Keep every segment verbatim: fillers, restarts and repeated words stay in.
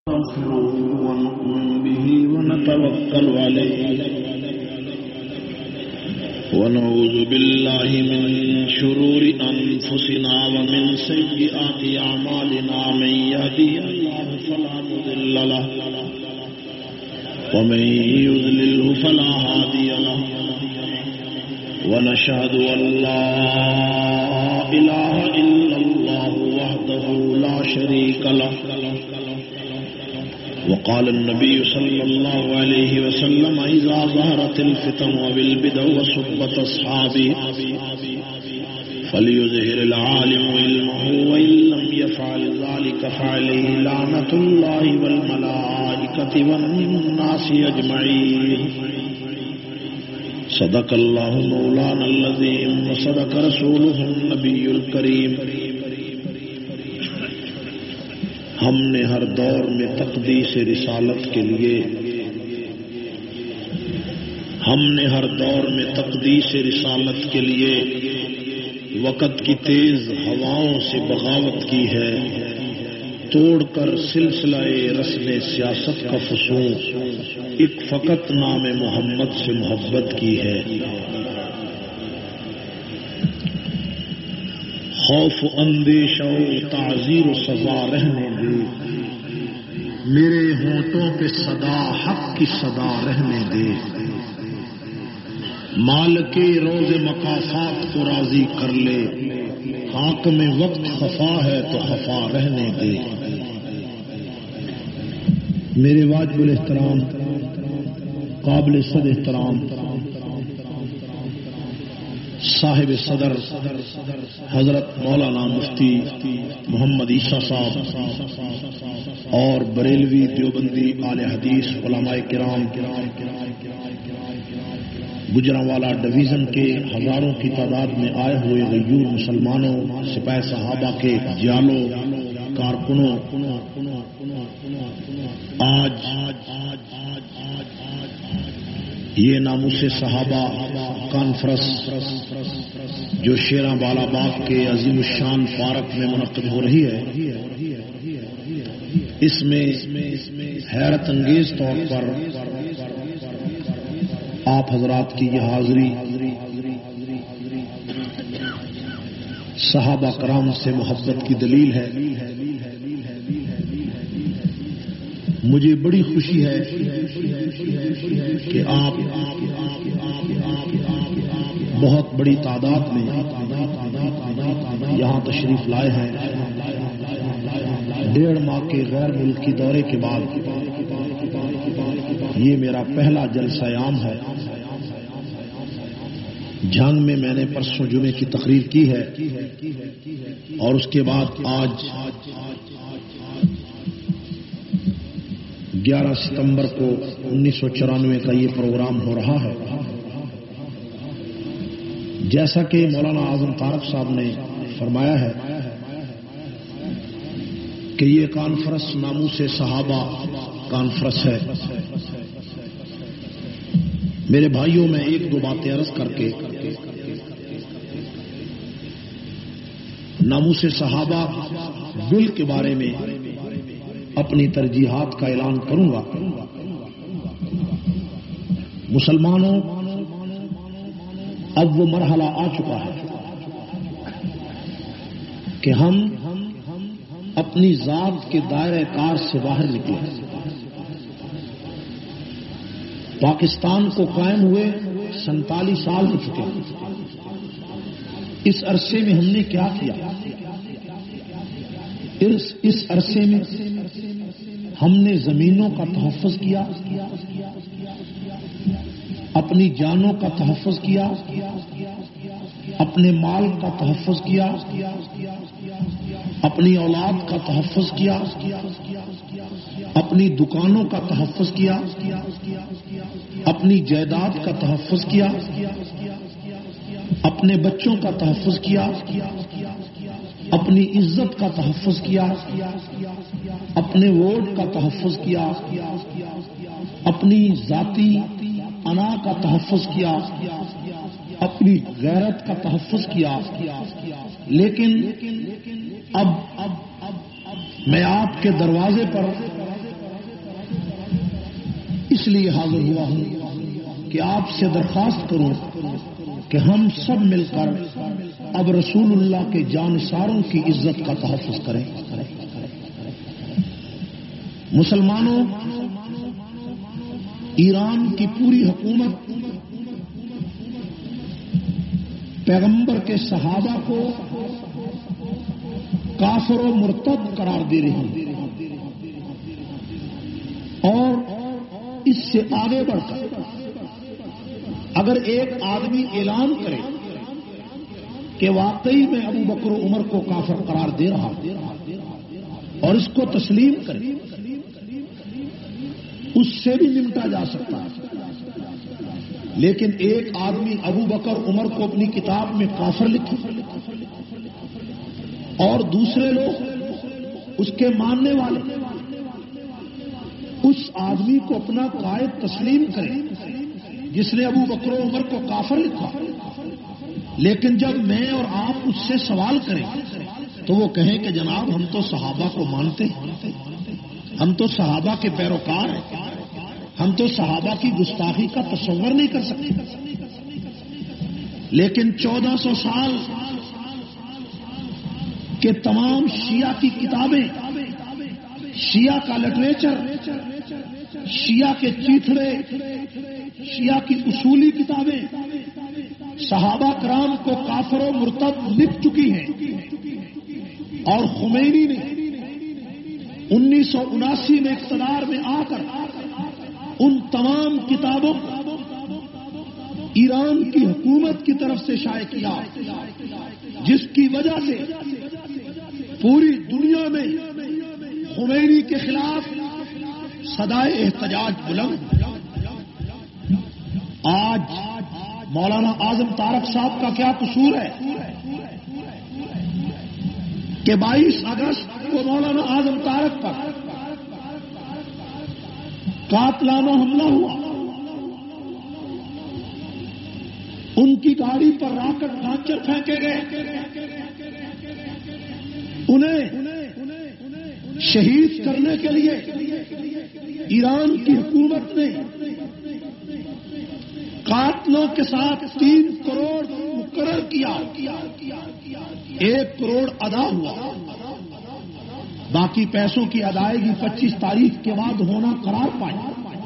نستغفره ونؤمن به ونتوكل عليه ونعوذ بالله من شرور أنفسنا ومن سيئات أعمالنا من يهده الله فلا مضل له ومن يضلله فلا هادي له ونشهد أن لا إله إلا الله وحده لا شريك له وقال النبي صلى الله عليه وسلم إذا ظهرت الفتن وبالبدع وصحبة أصحابه فليظهر العالم علمه وإن لم يفعل ذلك فعليه لعنة الله والملائكة والناس أجمعين صدق الله مولانا العظيم وصدق رسوله النبي الكريم ہم نے ہر دور میں تقدیس رسالت کے لیے ہم نے ہر دور میں تقدیس رسالت کے لیے وقت کی تیز ہواؤں سے بغاوت کی ہے، توڑ کر سلسلہ رسم سیاست کا فسون ایک فقط نام محمد سے محبت کی ہے۔ خوف اندیشہ و تعزیر و سزا رہنے دے، میرے ہونٹوں پہ صدا حق کی صدا رہنے دے، مالک روز مقافات کو راضی کر لے، حاکم وقت خفا ہے تو خفا رہنے دے۔ میرے واجب الاحترام قابل صد احترام صاحب صدر حضرت مولانا مفتی محمد عیسیٰ صاحب اور بریلوی دیوبندی اہل حدیث علماء کرام گجرانوالہ ڈویژن کے ہزاروں کی تعداد میں آئے ہوئے غیور مسلمانوں، سپاہ صحابہ کے جالوں، کارکنوں، آج یہ ناموس صحابہ کانفرنس جو شیراں بالا باغ کے عظیم الشان پارک میں منعقد ہو رہی ہے، اس میں حیرت انگیز طور پر آپ حضرات کی یہ حاضری صحابہ کرام سے محبت کی دلیل ہے۔ مجھے بڑی خوشی ہے کہ آپ بہت بڑی تعداد میں یہاں تشریف لائے ہیں۔ ڈیڑھ ماہ کے غیر ملکی دورے کے بعد یہ میرا پہلا جلسہ عام ہے۔ جھنگ میں میں نے پرسوں جمعے کی تقریر کی ہے اور اس کے بعد آج گیارہ ستمبر کو انیس سو چورانوے کا یہ پروگرام ہو رہا ہے۔ جیسا کہ مولانا اعظم طارق صاحب نے فرمایا ہے کہ یہ کانفرنس ناموس صحابہ کانفرنس ہے۔ میرے بھائیوں میں ایک دو باتیں عرض کر کے ناموس صحابہ بل کے بارے میں اپنی ترجیحات کا اعلان کروں گا۔ مسلمانوں، اب وہ مرحلہ آ چکا ہے کہ ہم اپنی ذات کے دائرہ کار سے باہر نکلے۔ پاکستان کو قائم ہوئے سینتالیس سال ہو چکے ہیں۔ اس عرصے میں ہم نے کیا کیا؟ اس عرصے میں ہم نے زمینوں کا تحفظ کیا، اپنی جانوں کا تحفظ کیا، اپنے مال کا تحفظ کیا، اپنی اولاد کا تحفظ کیا، اپنی دکانوں کا تحفظ کیا، اپنی جائیداد کا تحفظ کیا، اپنے بچوں کا تحفظ کیا، اپنی عزت کا تحفظ کیا، اپنے ووٹ کا تحفظ کیا، اپنی ذاتی انا کا تحفظ کیا، اپنی غیرت کا تحفظ کیا۔ لیکن اب میں آپ کے دروازے پر اس لیے حاضر ہوا ہوں کہ آپ سے درخواست کروں کہ ہم سب مل کر اب رسول اللہ کے جانثاروں کی عزت کا تحفظ کریں. مسلمانوں، ایران کی پوری حکومت پیغمبر کے صحابہ کو کافر و مرتد قرار دے رہی ہے، اور اس سے آگے بڑھ کر اگر ایک آدمی اعلان کرے کہ واقعی میں ابو بکر و عمر کو کافر قرار دے رہا اور اس کو تسلیم کرے، اس سے بھی نمٹا جا سکتا ہے. لیکن ایک آدمی ابو بکر عمر کو اپنی کتاب میں کافر لکھے اور دوسرے لوگ اس کے ماننے والے اس آدمی کو اپنا قائد تسلیم کرے جس نے ابو بکر و عمر کو کافر لکھا، لیکن جب میں اور آپ اس سے سوال کریں تو وہ کہیں کہ جناب ہم تو صحابہ کو مانتے ہیں، ہم تو صحابہ کے پیروکار ہیں، ہم تو صحابہ کی گستاخی کا تصور نہیں کر سکتے. لیکن چودہ سو سال کے تمام شیعہ کی کتابیں، شیعہ کا لٹریچر، شیعہ کے چیتھڑے، شیعہ کی اصولی کتابیں صحابہ کرام کو کافر و مرتد لکھ چکی ہیں، اور خمینی نے انیس سو اناسی میں اقتدار میں آ کر ان تمام کتابوں کو ایران کی حکومت کی طرف سے شائع کیا، جس کی وجہ سے پوری دنیا میں خمینی کے خلاف صدائے احتجاج بلند. آج مولانا اعظم طارق صاحب کا کیا قصور ہے کہ بائیس اگست کو مولانا اعظم طارق پر قاتلانہ حملہ ہوا، ان کی گاڑی پر راکٹ لانچر پھینکے گئے، انہیں شہید کرنے کے لیے ایران کی حکومت نے قاتلوں کے ساتھ تین کروڑ مقرر کیا، ایک کروڑ ادا ہوا، باقی پیسوں کی ادائیگی پچیس تاریخ کے بعد ہونا قرار پائی.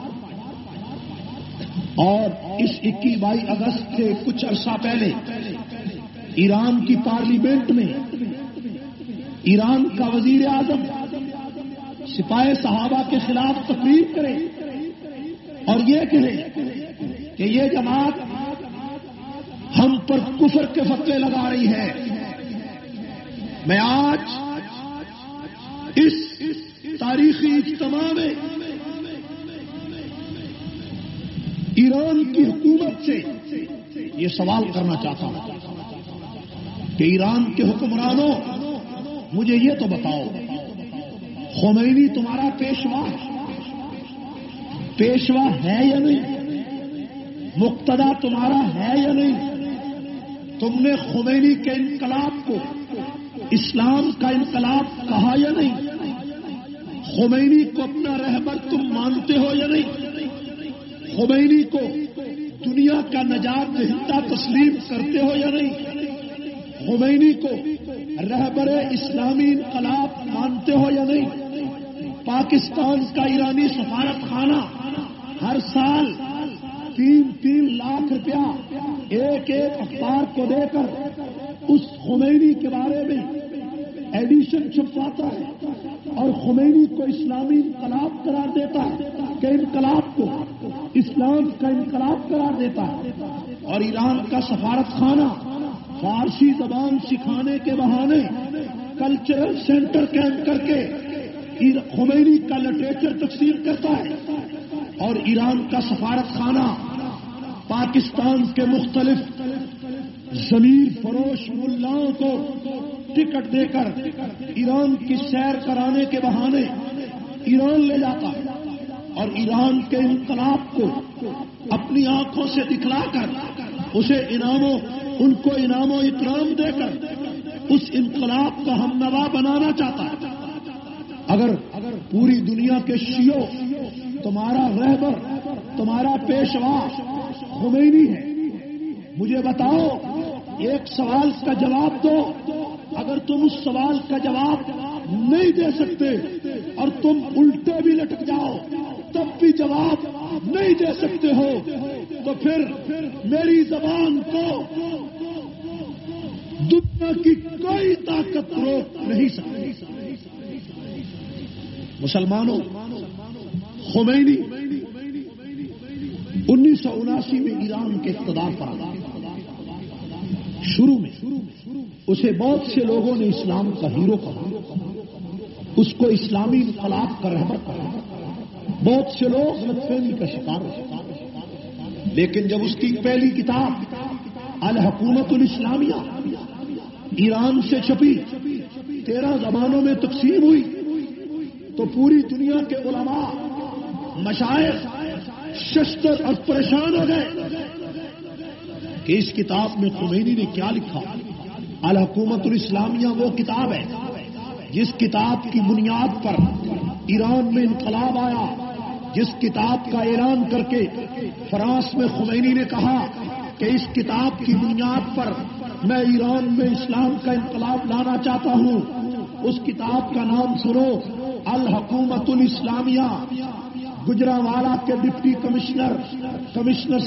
اور اس اکیس بائیس اگست سے کچھ عرصہ پہلے ایران کی پارلیمنٹ میں ایران کا وزیر اعظم سپاہ صحابہ کے خلاف تقریر کرے اور یہ کہے کہ یہ جماعت ہم پر کفر کے فتوے لگا رہی ہے. میں آج اس تاریخی اجتماع میں ایران کی حکومت سے یہ سوال کرنا چاہتا ہوں کہ ایران کے حکمرانوں مجھے یہ تو بتاؤ، خمینی تمہارا پیشوا پیشوا ہے یا نہیں؟ مقتدا تمہارا ہے یا نہیں؟ تم نے خمینی کے انقلاب کو اسلام کا انقلاب کہا یا نہیں؟ خمینی کو اپنا رہبر تم مانتے ہو یا نہیں؟ خمینی کو دنیا کا نجات دہندہ تسلیم کرتے ہو یا نہیں؟ خمینی کو رہبر اسلامی انقلاب مانتے ہو یا نہیں؟ پاکستان کا ایرانی سفارت خانہ ہر سال تین تین لاکھ روپیہ ایک ایک اخبار کو دے کر اس خمینی کے بارے میں ایڈیشن چھپواتا ہے اور خمینی کو اسلامی انقلاب قرار دیتا ہے کہ انقلاب کو اسلام کا انقلاب قرار دیتا ہے. اور ایران کا سفارت خانہ فارسی زبان سکھانے کے بہانے کلچرل سینٹر قائم کر کے خمینی کا لٹریچر تقسیم کرتا ہے. اور ایران کا سفارت خانہ پاکستان کے مختلف ضمیر فروش ملاؤں کو ٹکٹ دے کر ایران کی سیر کرانے کے بہانے ایران لے جاتا ہے اور ایران کے انقلاب کو اپنی آنکھوں سے دکھلا کر اسے انعاموں ان کو انعام و اکرام دے کر اس انقلاب کا ہم نوا بنانا چاہتا ہے. اگر پوری دنیا کے شیعوں تمہارا رہبر تمہارا پیشوا خمینی ہے. مجھے بتاؤ ایک سوال کا جواب دو. اگر تم اس سوال کا جواب نہیں دے سکتے اور تم الٹے بھی لٹک جاؤ تب بھی جواب نہیں دے سکتے ہو تو پھر میری زبان کو دنیا کی کوئی طاقت روک نہیں سکتی. مسلمانوں، خمینی انیس سو اناسی میں ایران کے اقتدار پر آیا. شروع میں اسے بہت سے لوگوں نے اسلام کا ہیرو کہا، اس کو اسلامی انقلاب کا رہبر کہا. بہت سے لوگ غلط فہمی کا شکار ہوئے، لیکن جب اس کی پہلی کتاب الحکومت الاسلامیہ ایران سے چھپی، تیرہ زبانوں میں تقسیم ہوئی، تو پوری دنیا کے علماء، مشائخ ششتر اور پریشان ہو گئے کہ اس کتاب میں خمینی نے کیا لکھا. الحکومت الاسلامیہ وہ کتاب ہے جس کتاب کی بنیاد پر ایران میں انقلاب آیا، جس کتاب کا اعلان کر کے فرانس میں خمینی نے کہا کہ اس کتاب کی بنیاد پر میں ایران میں اسلام کا انقلاب لانا چاہتا ہوں. اس کتاب کا نام سنو، الحکومت الاسلامیہ. گجرانوالہ کے ڈپٹی کمشنر کمشنر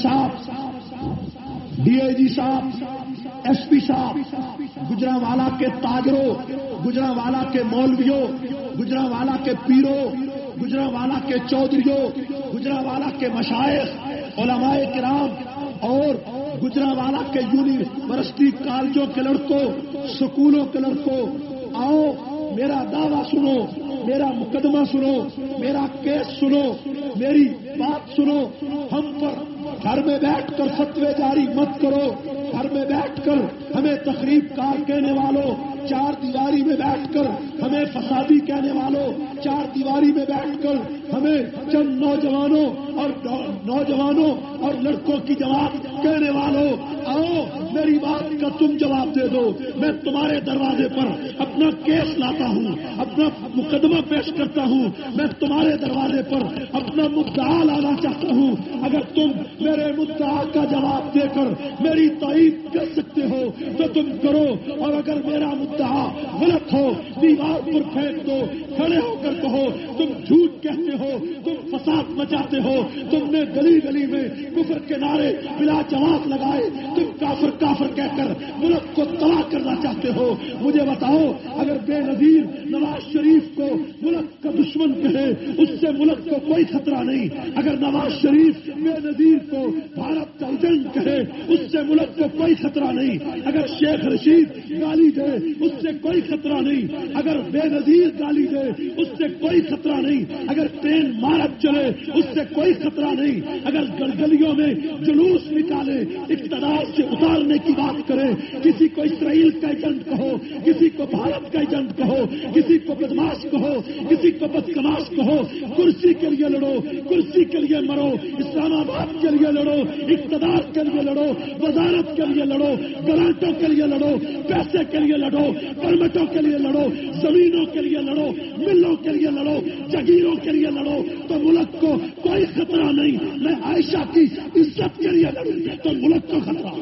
صاحب، ڈی اے جی صاحب، ایس پی صاحب، گجرانوالہ کے تاجروں، گجرانوالہ کے مولویوں، گجرانوالہ کے پیروں، گجرانوالہ کے چودھریوں، گجرانوالہ کے مشائخ، علماء کرام اور گجرانوالہ کے یونیورسٹی کالجوں کے لڑکوں، سکولوں کے لڑکوں، آؤ میرا دعویٰ سنو، میرا مقدمہ سنو، میرا کیس سنو، میری بات سنو. ہم پر گھر میں بیٹھ کر فتوے جاری مت کرو. گھر میں بیٹھ کر ہمیں تخریب کار کہنے والوں، چار دیواری میں بیٹھ کر ہمیں فسادی کہنے والوں، چار دیواری میں بیٹھ کر ہمیں چند نوجوانوں اور نوجوانوں اور لڑکوں کی جواب کہنے والوں، آؤ میری بات کا تم جواب دے دو. میں تمہارے دروازے پر اپنا کیس لاتا ہوں، اپنا مقدمہ پیش کرتا ہوں. میں تمہارے دروازے پر اپنا مدعا لانا چاہتا ہوں. اگر تم میرے مدعا کا جواب دے کر میری تائید کر سکتے ہو تو تم کرو، اور اگر میرا مدعا غلط ہو دیوار پر پھینک دو. کھڑے ہو کر کہو تم جھوٹ کہتے ہو، تم فساد مچاتے ہو، تم نے گلی گلی میں کفر کے نعرے بلا جواب لگائے، تم کافر کافر کہہ کر ملک کو تباہ کرنا چاہتے ہو. مجھے بتاؤ، اگر بے نظیر نواز شریف کو ملک کا دشمن کہے اس سے ملک کو کوئی خطرہ نہیں. اگر نواز شریف بے نظیر کو بھارت کا ایجنٹ کہے اس سے ملک کو کوئی خطرہ نہیں. اگر شیخ رشید گالی دے اس سے کوئی خطرہ نہیں. اگر بے نظیر گالی دے اس سے کوئی خطرہ نہیں. اگر ٹرین مارت چلے اس سے کوئی خطرہ نہیں. اگر گلگلیوں میں جلوس نکالے اقتدار سے اتارنے کی بات کرے، کسی کو اسرائیل کا ایجنٹ کہو، کسی کو بھارت کا ایجنٹ کہو، کسی کو بدماش کہو، کسی کو بدکماش کہو، کرسی کے لیے لڑو، کرسی کے لیے مرو، اسلام آباد کے لیے لڑو، اقتدار کے لیے لڑو، وزارت کے لیے لڑو، گرانٹوں کے لیے لڑو، پیسے کے لیے لڑو، پرمٹوں کے لیے لڑو، زمینوں کے لیے لڑو، ملوں کے لیے لڑو، جگیروں کے لیے لڑو، تو ملک کو کوئی خطرہ نہیں. میں عائشہ کی عزت کے لیے لڑوں تو ملک کو خطرہ.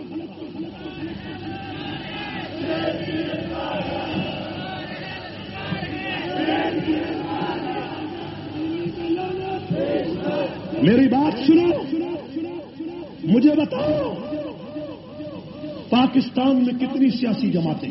میری بات سنو، مجھے بتاؤ پاکستان میں کتنی سیاسی جماعتیں؟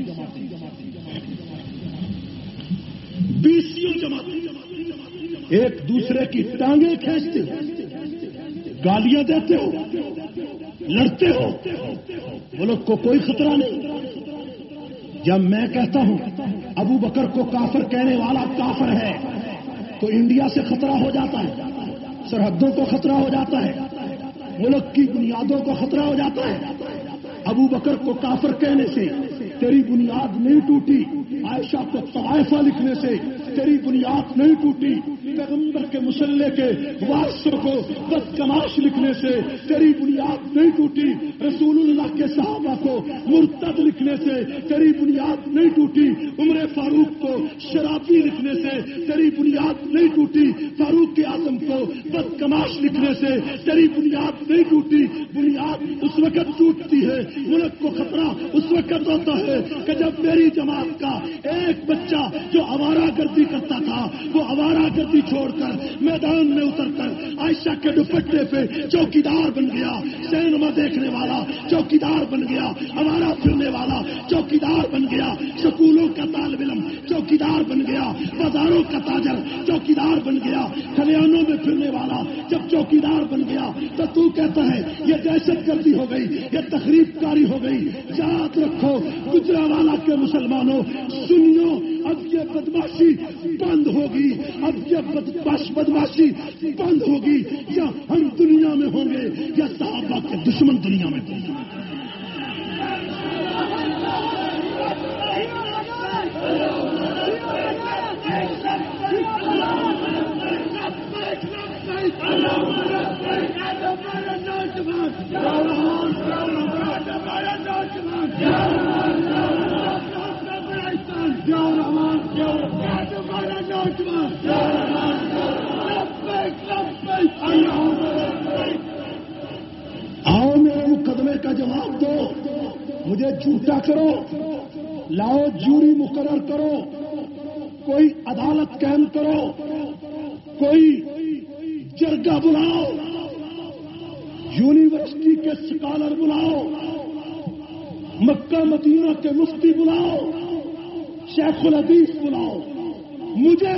بیسوں جماعتیں. ایک دوسرے کی ٹانگیں کھینچتے ہو، گالیاں دیتے ہو، لڑتے ہو، ملک کو کوئی خطرہ نہیں. جب میں کہتا ہوں ابو بکر کو کافر کہنے والا کافر ہے تو انڈیا سے خطرہ ہو جاتا ہے، سرحدوں کو خطرہ ہو جاتا ہے، ملک کی بنیادوں کو خطرہ ہو جاتا ہے. ابو بکر کو کافر کہنے سے تیری بنیاد نہیں ٹوٹی، عائشہ کو طائفہ لکھنے سے تیری بنیاد نہیں ٹوٹی، پیغمبر کے مسلح کے وارثوں کو بدکماش لکھنے سے تیری بنیاد نہیں ٹوٹی، رسول اللہ کے صحابہ کو مرتد لکھنے سے تیری بنیاد نہیں ٹوٹی، عمر فاروق کو شرابی لکھنے سے تیری بنیاد نہیں ٹوٹی، فاروق اعظم کو بدکماش لکھنے سے تیری بنیاد نہیں ٹوٹی. بنیاد اس وقت ٹوٹتی ہے، ملک کو خطرہ اس وقت ہوتا ہے کہ جب میری جماعت کا ایک بچہ جو آوارہ گردی کرتا تھا وہ آوارہ گردی چھوڑ کر میدان میں اتر کر عائشہ کے دوپٹے پہ چوکیدار بن گیا، سینما دیکھنے والا چوکیدار بن گیا، آوارہ پھرنے والا چوکیدار بن گیا، سکولوں کا طالب علم چوکیدار بن گیا، بازاروں کا تاجر چوکیدار بن گیا، کھلیانوں میں پھرنے والا جب چوکیدار بن گیا تو تو کہتا ہے یہ دہشت گردی ہو گئی، یہ تخریب کاری ہو گئی. یاد رکھو گجرانوالہ کے مسلمانوں، سنیو، اب یہ بدماشی بند ہوگی، اب یہ بدماش بدماشی بند ہوگی. یا ہم دنیا میں ہوں گے یا صحابہ کے دشمن دنیا میں ہوں گے. آؤ میرے مقدمے کا جواب دو، مجھے جھوٹا کرو، لاؤ جوری مقرر کرو، کوئی عدالت قائم کرو، کوئی جرگہ بلاؤ، یونیورسٹی کے سکالر بلاؤ، مکہ مدینہ کے مفتی بلاؤ، شیخ الحدیث بلاؤ، مجھے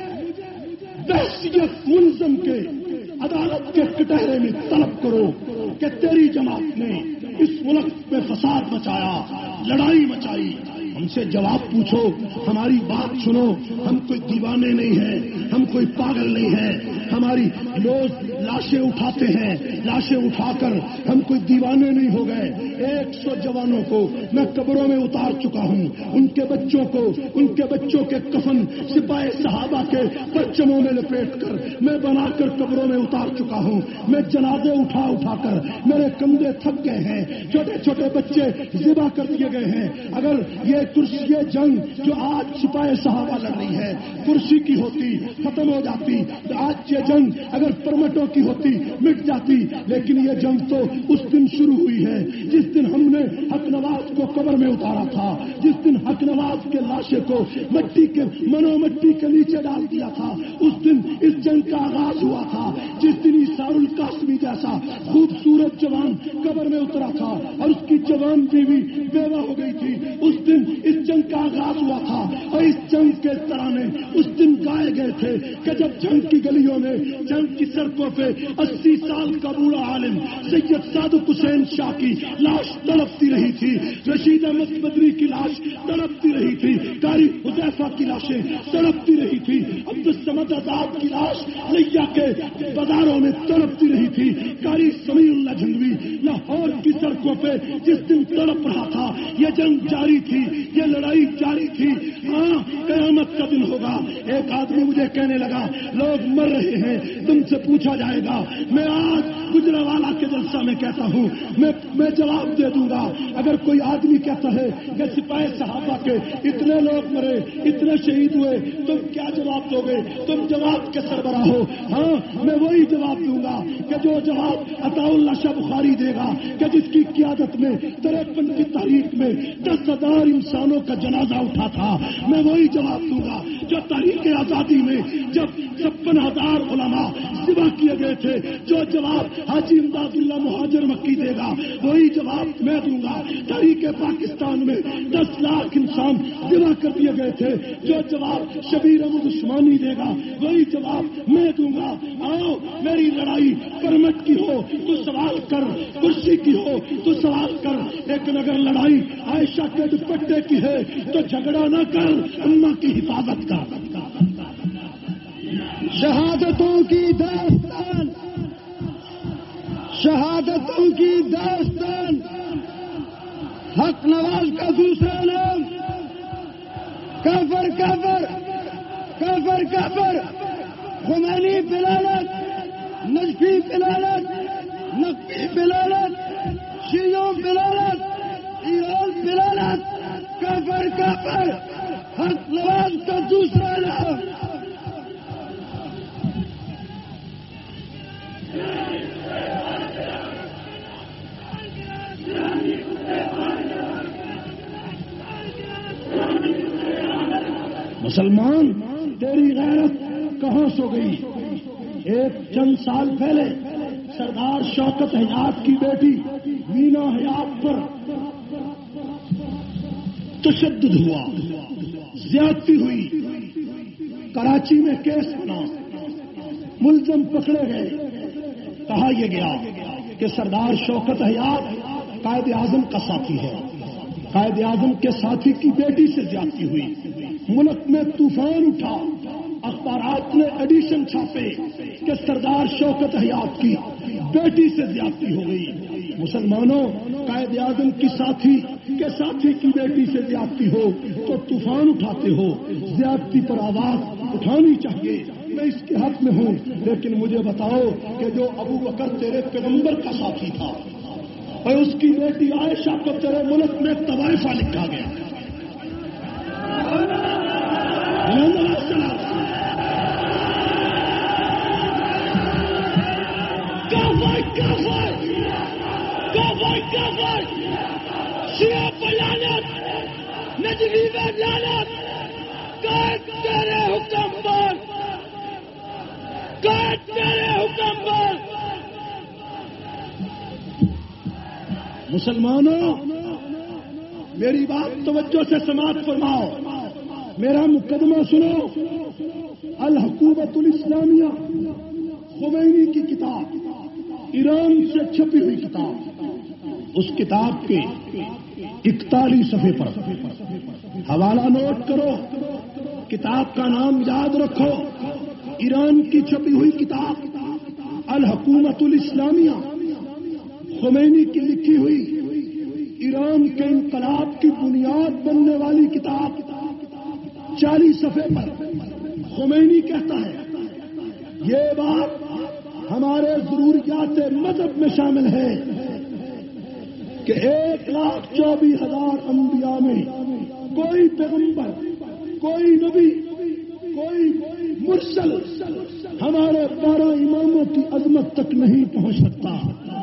بحثیت ملزم کے عدالت کے کٹہرے میں طلب کرو کہ تیری جماعت نے اس ملک میں فساد مچایا، لڑائی مچائی. ہم سے جواب پوچھو، ہماری بات سنو. ہم کوئی دیوانے نہیں ہیں، ہم کوئی پاگل نہیں ہیں. ہماری لوگ لاشیں اٹھاتے ہیں، لاشیں اٹھا کر ہم کوئی دیوانے نہیں ہو گئے. ایک سو جوانوں کو میں قبروں میں اتار چکا ہوں، ان کے بچوں کو، ان کے بچوں کے کفن سپاہی صحابہ کے پرچموں میں لپیٹ کر میں بنا کر قبروں میں اتار چکا ہوں. میں جنازے اٹھا اٹھا کر میرے کندھے تھک گئے ہیں، چھوٹے چھوٹے بچے ذبح کر دیے گئے ہیں. اگر یہ کرسی یہ جنگ جو آج سپاہی صحابہ لڑ رہی ہے کرسی کی ہوتی ختم ہو جاتی، آج یہ جنگ اگر پرمٹوں کی ہوتی مٹ جاتی. لیکن یہ جنگ تو اس دن شروع ہوئی ہے جس دن ہم نے حق نواز کو قبر میں اتارا تھا، جس دن حق نواز کے لاشے کو مٹی کے منو مٹی کے نیچے ڈال دیا تھا. اس دن اس جنگ کا آغاز ہوا تھا، جس دن اسار القاسمی جیسا خوبصورت جوان قبر میں اترا تھا اور اس کی جوان بیوی بیوہ ہو گئی تھی. اس دن اس جنگ کا آغاز ہوا تھا اور اس جنگ کے ترانے اس دن گائے گئے تھے کہ جب جنگ کی گلیوں میں، جنگ کی سڑکوں پہ اسی سال کا بوڑھا عالم سید صادق حسین شاہ کی لاش تڑپتی رہی تھی، رشید احمد بدری کی لاش تڑپتی رہی تھی، قاری حذیفہ کی لاشیں تڑپتی رہی تھی، عبدالصمد آزاد کی لاش لیا کے بازاروں میں تڑپتی رہی تھی، قاری سمیع اللہ جھنگوی لاہور کی سڑکوں پہ جس دن تڑپ رہا تھا. یہ جنگ جاری تھی، یہ لڑائی جاری تھی. ہاں قیامت کا دن ہوگا. ایک آدمی مجھے کہنے لگا لوگ مر رہے ہیں، تم سے پوچھا جائے گا. میں آج گجرانوالہ کے جلسہ میں کہتا ہوں، میں میں جواب دے دوں گا. اگر کوئی آدمی کہتا ہے کہ سپاہی صحابہ کے اتنے لوگ مرے، اتنے شہید ہوئے، تم کیا جواب دو گے؟ تم جواب کے سربراہ ہو. ہاں میں وہی جواب دوں گا کہ جو جواب عطا اللہ شاہ بخاری دے گا کہ جس کی قیادت میں تریپن کی تحریک میں دس ہزار انسانوں کا جنازہ اٹھا تھا. میں وہی جواب دوں گا جو تحریک آزادی میں جب چھپن ہزار علماء ذبح کیے گئے تھے، جو جواب حاجی امداد اللہ مہاجر مکی دے گا وہی جواب میں دوں گا. تحریک پاکستان میں دس لاکھ انسان ذبح کر دیے گئے تھے، جو جواب شبیر احمد عثمانی دے گا وہی جواب میں دوں گا. آؤ میری لڑائی پرمٹ کی ہو تو سوال کر، کرسی کی ہو تو سوال کر، لیکن اگر لڑائی عائشہ کے دوپٹے کی ہے تو جھگڑا نہ کر، اماں کی حفاظت کر. شہادتوں کی داستان، شہادتوں کی داستان. حق نواز کا دوسرا نام کافر کافر کافر کافر خمینی بلالت، نجفی بلالت، نقوی بلالت، شیعوں بلالت، ایران بلالت، کافر کافر. حق نواز کا دوسرا نام مسلمان تیری غیرت کہاں سو گئی؟ ایک چند سال پہلے سردار شوکت حیات کی بیٹی مینا حیات پر تشدد ہوا، زیادتی ہوئی، کراچی میں کیس بنا، ملزم پکڑے گئے، کہا یہ گیا کہ سردار شوکت حیات قائد اعظم کا ساتھی ہے، قائد اعظم کے ساتھی کی بیٹی سے زیادتی ہوئی، ملک میں طوفان اٹھا، اخبارات نے ایڈیشن چھاپے کہ سردار شوکت حیات کی بیٹی سے زیادتی ہو گئی۔ مسلمانوں، قائد اعظم کی ساتھی کے ساتھی کی بیٹی سے زیادتی ہو تو طوفان اٹھاتے ہو، زیادتی پر آواز اٹھانی چاہیے، میں اس کے حق میں ہوں، لیکن مجھے بتاؤ کہ جو ابو بکر تیرے پیغمبر کا ساتھی تھا اور اس کی بیٹی عائشہ کو تیرے ملک میں طوائفہ لکھا گیا، شیعہ پر لعنت، نجوی پر لعنت، قائد تیرے حکم پر، قائد تیرے حکم پر۔ مسلمانوں، میری بات توجہ سے سماعت فرماؤ، میرا مقدمہ سنو۔ الحکومت الاسلامیہ خمینی کی کتاب، ایران سے چھپی ہوئی کتاب، اس کتاب کے اکتالیس صفحے پر حوالہ نوٹ کرو، کتاب کا نام یاد رکھو، ایران کی چھپی ہوئی کتاب الحکومت الاسلامیہ، خمینی کی لکھی ہوئی، ایران کے انقلاب کی بنیاد بننے والی کتاب، چالیس صفحے پر خمینی کہتا ہے یہ بات ہمارے ضروریات مذہب میں شامل ہے کہ ایک لاکھ چوبیس ہزار انبیاء میں کوئی پیغمبر، کوئی نبی، کوئی مرسل ہمارے بارہ اماموں کی عظمت تک نہیں پہنچ سکتا۔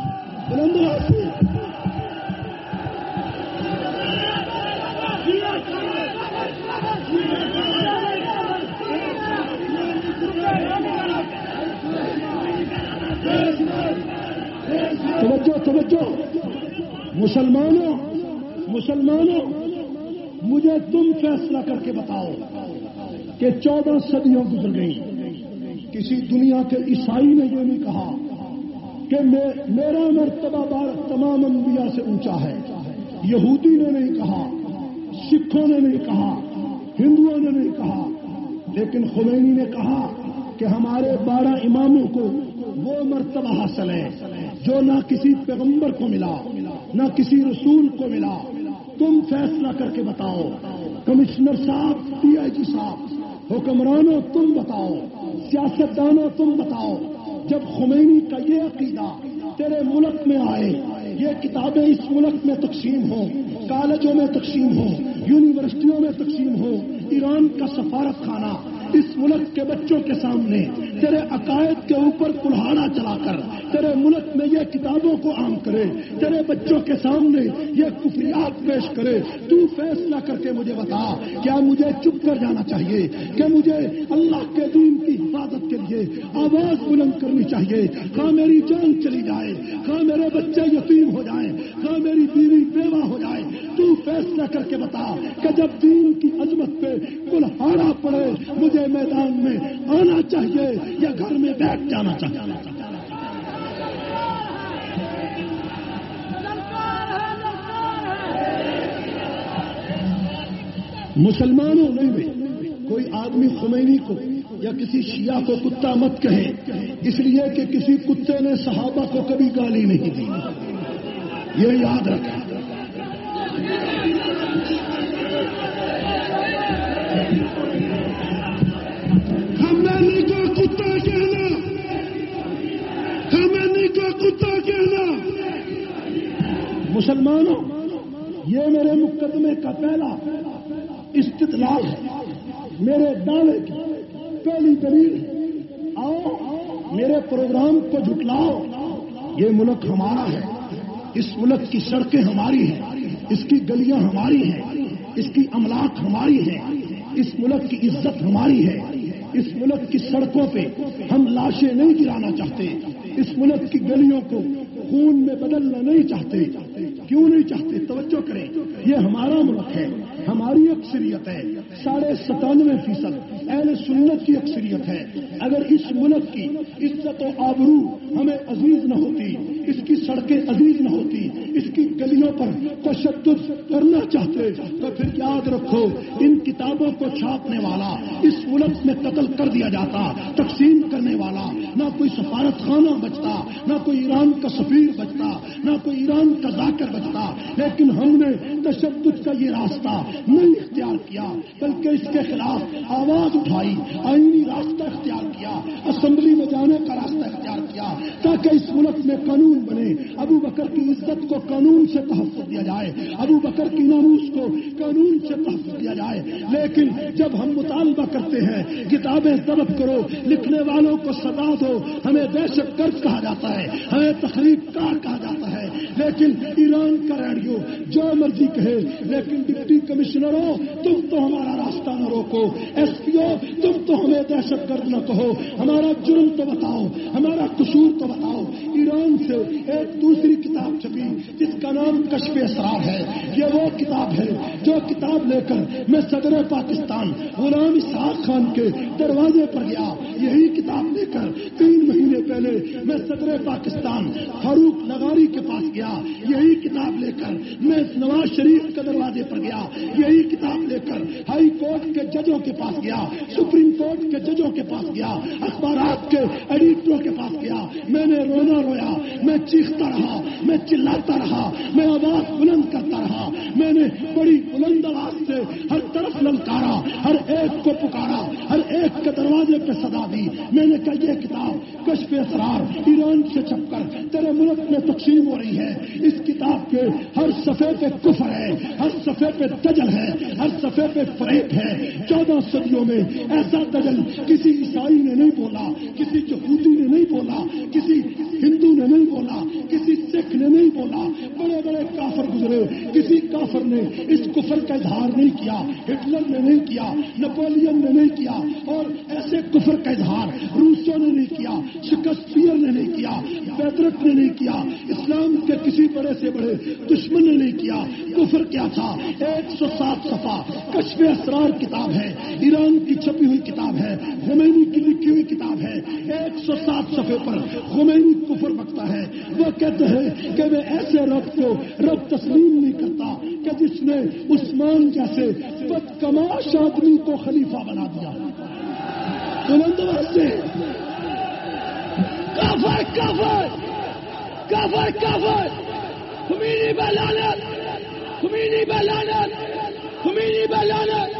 توجہ توجہ مسلمانوں مسلمانوں مجھے تم فیصلہ کر کے بتاؤ کہ چودہ صدیوں گزر گئی، کسی دنیا کے عیسائی نے یہ نہیں کہا کہ میرا مرتبہ بار تمام انبیاء سے اونچا ہے، یہودی نے نہیں کہا، سکھوں نے نہیں کہا، ہندوؤں نے نہیں کہا، لیکن خمینی نے کہا کہ ہمارے بارہ اماموں کو وہ مرتبہ حاصل ہے جو نہ کسی پیغمبر کو ملا، نہ کسی رسول کو ملا۔ تم فیصلہ کر کے بتاؤ، کمشنر صاحب، ڈی آئی جی صاحب، حکمرانوں تم بتاؤ، سیاستدانوں تم بتاؤ، جب خمینی کا یہ عقیدہ تیرے ملک میں آئے، یہ کتابیں اس ملک میں تقسیم ہوں، کالجوں میں تقسیم ہوں، یونیورسٹیوں میں تقسیم ہوں، ایران کا سفارت خانہ اس ملک کے بچوں کے سامنے تیرے عقائد کے اوپر کلہاڑا چلا کر تیرے ملک میں یہ کتابوں کو عام کرے، تیرے بچوں کے سامنے یہ کفریات پیش کرے، تو فیصلہ کر کے مجھے بتا، کیا مجھے چپ کر جانا چاہیے کہ مجھے اللہ کے دین کی حفاظت کے لیے آواز بلند کرنی چاہیے؟ ہاں میری جان چلی جائے، ہاں میرے بچے یتیم ہو جائیں، ہاں میری بیوی بیوہ ہو جائے، تو فیصلہ کر کے بتا کہ جب دین کی عظمت پہ کلہاڑا پڑے مجھے میدان میں آنا چاہیے یا گھر میں بیٹھ جانا چاہیے؟ مسلمانوں نہیں میں کوئی آدمی خمینی کو یا کسی شیعہ کو کتا مت کہے، اس لیے کہ کسی کتے نے صحابہ کو کبھی گالی نہیں دی، یہ یاد رکھیں۔ خمینی کو کتا کہنا، خمینی کو کتا کہنا۔ مسلمانوں، یہ میرے مقدمے کا پہلا استدلال ہے، میرے دعوے کی پہلی دلیل ہے۔ آؤ میرے پروگرام کو جھٹلاؤ، یہ ملک ہمارا ہے، اس ملک کی سڑکیں ہماری ہیں، اس کی گلیاں ہماری ہیں، اس کی املاک ہماری ہیں، اس ملک کی عزت ہماری ہے. اس ملک کی سڑکوں پہ ہم لاشیں نہیں گرانا چاہتے. اس ملک کی گلیوں کو خون میں بدلنا نہیں چاہتے. کیوں نہیں چاہتے؟ توجہ کریں. یہ ہمارا ملک ہے, ہماری اکثریت ہے. ساڑھے ستانوے فیصد اہل سنت کی اکثریت ہے. اگر اس ملک کی عزت و آبرو ہمیں عزیز نہ ہوتی, اس کی سڑکیں عزیز نہ ہوتی, اس کی گلیوں پر تشدد کرنا چاہتے, تو پھر یاد رکھو ان کتابوں کو چھاپنے والا اس ملک میں قتل کر دیا جاتا. تقسیم کرنے والا نہ کوئی سفارت خانہ بچتا, نہ کوئی ایران کا سفیر بچتا, نہ کوئی ایران کا ذاکر بچتا. لیکن ہم نے تشدد کا یہ راستہ نہیں اختیار کیا, بلکہ اس کے خلاف آواز اٹھائی, آئینی راستہ اختیار کیا, اسمبلی میں جانے کا راستہ اختیار کیا, تاکہ اس ملک میں قانون بنے. ابو بکر کی عزت کو قانون سے تحفظ دیا جائے, ابو بکر کی ناموس کو قانون سے تحفظ دیا جائے. لیکن جب ہم مطالبہ کرتے ہیں کتابیں ضبط کرو, لکھنے والوں کو سزا دو, ہمیں دہشت گرد کہا جاتا ہے, ہمیں تخریب کار کہا جاتا ہے. لیکن ایران کا ریڈیو جو مرضی کہے, لیکن ڈپٹی کمشنروں تم تو ہمارا راستہ نہ روکو, ایس پی او تم تو ہمیں دہشت گرد نہ کہو, ہمارا جرم تو بتاؤ, ہمارا قصور تو بتاؤ. ایران سے ایک دوسری کتاب چھپی جس کا نام کشف اسرار ہے. یہ وہ کتاب ہے جو کتاب لے کر میں صدر پاکستان غلام اسحاق خان کے دروازے پر گیا. یہی کتاب لے کر تین مہینے پہلے میں صدر پاکستان فاروق لغاری کے پاس گیا. یہی کتاب لے کر میں نواز شریف کے دروازے پر گیا. یہی کتاب لے کر ہائی کورٹ کے ججوں کے پاس گیا, سپریم کورٹ کے ججوں کے پاس گیا, اخبارات کے ایڈیٹروں کے پاس گیا. میں نے رونا رویا, میں چیختا رہا, میں چلاتا رہا, میں آواز بلند کرتا رہا. میں نے بڑی بلند آواز سے ہر طرف للکارا, ہر ایک کو پکارا, ہر ایک کے دروازے پہ صدا دی. میں نے کہا یہ کتاب کشف اسرار ایران سے چھپ کر تیرے ملک میں تقسیم ہو رہی ہے. اس کتاب کے ہر صفحے پہ کفر ہے, ہر صفحے پہ دجل ہے, ہر صفحے پہ فریب ہے. چودہ صدیوں میں ایسا دجل کسی عیسائی نے نہیں بولا, کسی یہودی نے نہیں بولا, کسی ہندو نے نہیں بولا, کسی سکھ نے نہیں بولا. بڑے بڑے کافر گزرے, کسی کافر نے اس کفر کا اظہار نہیں کیا. ہٹلر نے نہیں کیا, نپولین نے نہیں کیا, اور ایسے کفر کا اظہار روسوں نے نہیں کیا, شکسپیئر نے نہیں کیا, پیترک نے نہیں کیا, اسلام کے کسی بڑے سے بڑے دشمن نے نہیں کیا. کفر کیا تھا؟ ایک سو سات صفحہ کشف اسرار کتاب ہے, ایران کی چھپی ہوئی کتاب ہے, خمینی کی لکھی ہوئی کتاب ہے. ایک سو سات صفحے پر خمینی کفر بکتا ہے. وہ کہتے ہیں کہ میں ایسے رب کو رب تسلیم نہیں کرتا کہ جس نے عثمان جیسے بدکماش آدمی کو خلیفہ بنا دیا. بلند سے کافر کافر کافر کافر خمینی پہ لعنت, خمینی پہ لعنت, خمینی پہ لعنت.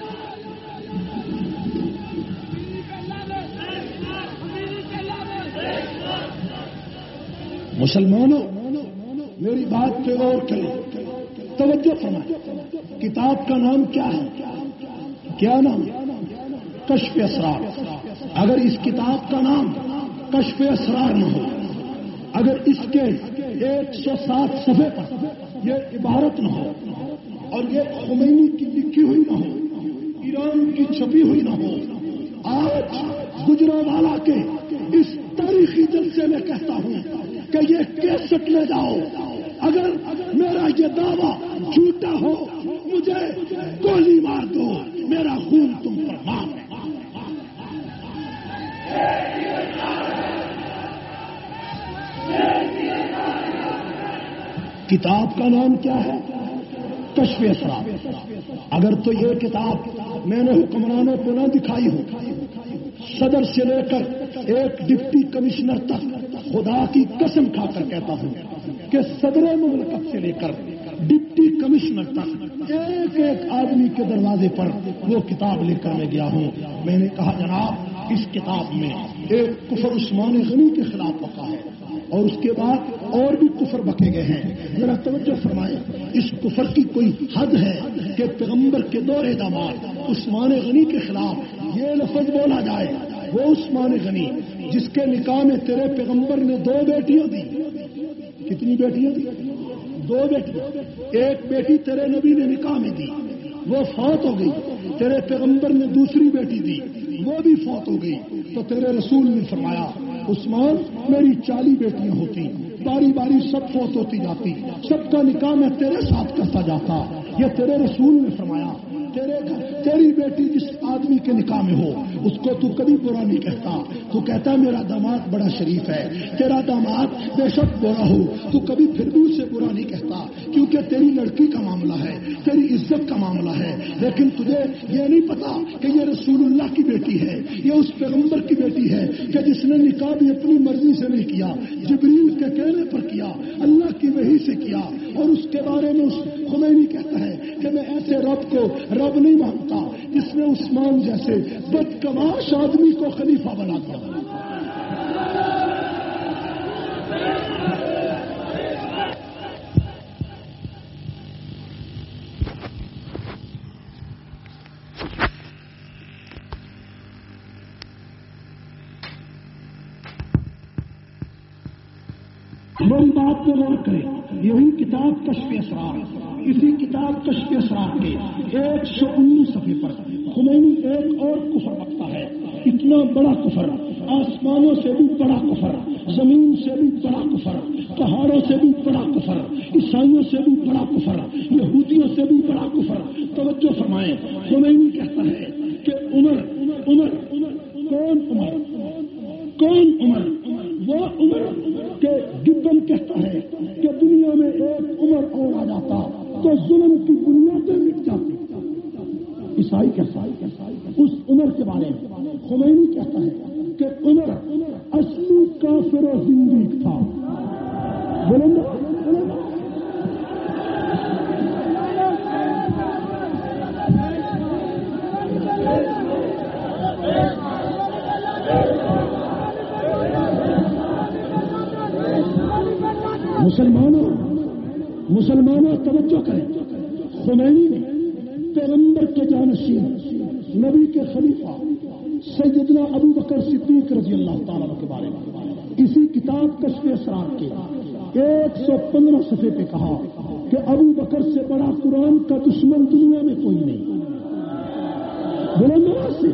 مسلمانوں میری بات پہ غور کریں, توجہ فرمائیں. کتاب کا نام کیا ہے؟ کیا نام؟ کشف اسرار. اگر اس کتاب کا نام کشف اسرار نہ ہو, اگر اس کے ایک سو سات صفحے پر یہ عبارت نہ ہو, اور یہ خمینی کی لکھی ہوئی نہ ہو, ایران کی چھپی ہوئی نہ ہو, آج گجرانوالہ کے اس تاریخی جلسے میں کہتا ہوں کہ یہ کیسٹ لے جاؤ. اگر میرا یہ دعویٰ جھوٹا ہو مجھے گولی مار دو, میرا خون تم پر معاف ہے. کتاب کا نام کیا ہے؟ کشف اسرار. اگر تو یہ کتاب میں نے حکمرانوں کو نہ دکھائی ہو, صدر سے لے کر ایک ڈپٹی کمشنر تک خدا کی قسم کھا کر کہتا ہوں کہ صدر مملکت سے لے کر ڈپٹی کمشنر تک ایک ایک آدمی کے دروازے پر وہ کتاب لے کر میں گیا ہوں. میں نے کہا جناب اس کتاب میں ایک کفر عثمان غنی کے خلاف بکا ہے, اور اس کے بعد اور بھی کفر بکے گئے ہیں. ذرا توجہ فرمائیں, اس کفر کی کوئی حد ہے کہ پیغمبر کے دور داماد عثمان غنی کے خلاف یہ لفظ بولا جائے, وہ عثمان غنی جس کے نکاح میں تیرے پیغمبر نے دو بیٹیاں دی. کتنی بیٹیاں دی؟ دو بیٹیاں. ایک بیٹی تیرے نبی نے نکاح میں دی, وہ فوت ہو گئی. تیرے پیغمبر نے دوسری بیٹی دی، وہ بھی فوت ہو گئی، تو تیرے رسول نے فرمایا عثمان میری چالی بیٹیاں ہوتی، باری باری سب فوت ہوتی جاتی، سب کا نکاح میں تیرے ساتھ کرتا جاتا۔ یہ تیرے رسول نے فرمایا تیرے تیری بیٹی جس آدمی کے نکاح میں ہو اس کو تو کبھی برا نہیں کہتا، تو کہتا میرا داماد بڑا شریف ہے، تیرا داماد بے شک برا ہو تو کبھی پھر بھی اسے برا نہیں کہتا، کیونکہ تیری لڑکی کا معاملہ ہے، تیری عزت کا معاملہ ہے۔ لیکن تجھے یہ نہیں پتا کہ یہ رسول اللہ کی بیٹی ہے، یہ اس پیغمبر کی بیٹی ہے کہ جس نے نکاح بھی اپنی مرضی سے نہیں کیا، جبریل کے کہنے پر کیا، اللہ کی وحی سے کیا، اور اس کے بارے میں اس خمینی کہتا ہے کہ میں ایسے رب کو رب نہیں مانتا جس نے عثمان جیسے بدکماش آدمی کو خلیفہ بنا دیا۔ میری بات پہ غور کریں، یہی کتاب کشف اسرار، اسی کتاب کشف اسرار کے ایک سو انیس صفحے پر خمینی ایک اور کفر رکھتا ہے، اتنا بڑا کفر، آسمانوں سے بھی بڑا کفر، زمین سے بھی بڑا کفر، پہاڑوں سے بھی بڑا کفر، عیسائیوں سے بھی بڑا کفر، یہودیوں سے بھی بڑا کفر۔ توجہ فرمائیں، خمینی کہتا ہے کہ عمر عمر کون عمر کون عمر وہ عمر کہ گبن کہتا ہے کہ دنیا میں ایک عمر اور آ جاتا تو ظلم کی بنیادیں مٹ جاتی۔ عیسائی کہتا ہے اس عمر کے بارے میں، خمینی کہتا ہے کہ عمر اصلی کافر و زندیق تھا۔ بولیں گے مسلمانوں مسلمانوں توجہ کریں، خمینی نے پیغمبر کے جانشین نبی کے خلیفہ سیدنا ابو بکر صدیق رضی اللہ تعالیٰ کے بارے میں اسی کتاب کشف اسرار کے ایک سو پندرہ صفحے پہ کہا کہ ابو بکر سے بڑا قرآن کا دشمن دنیا میں کوئی نہیں۔ بلند آواز سے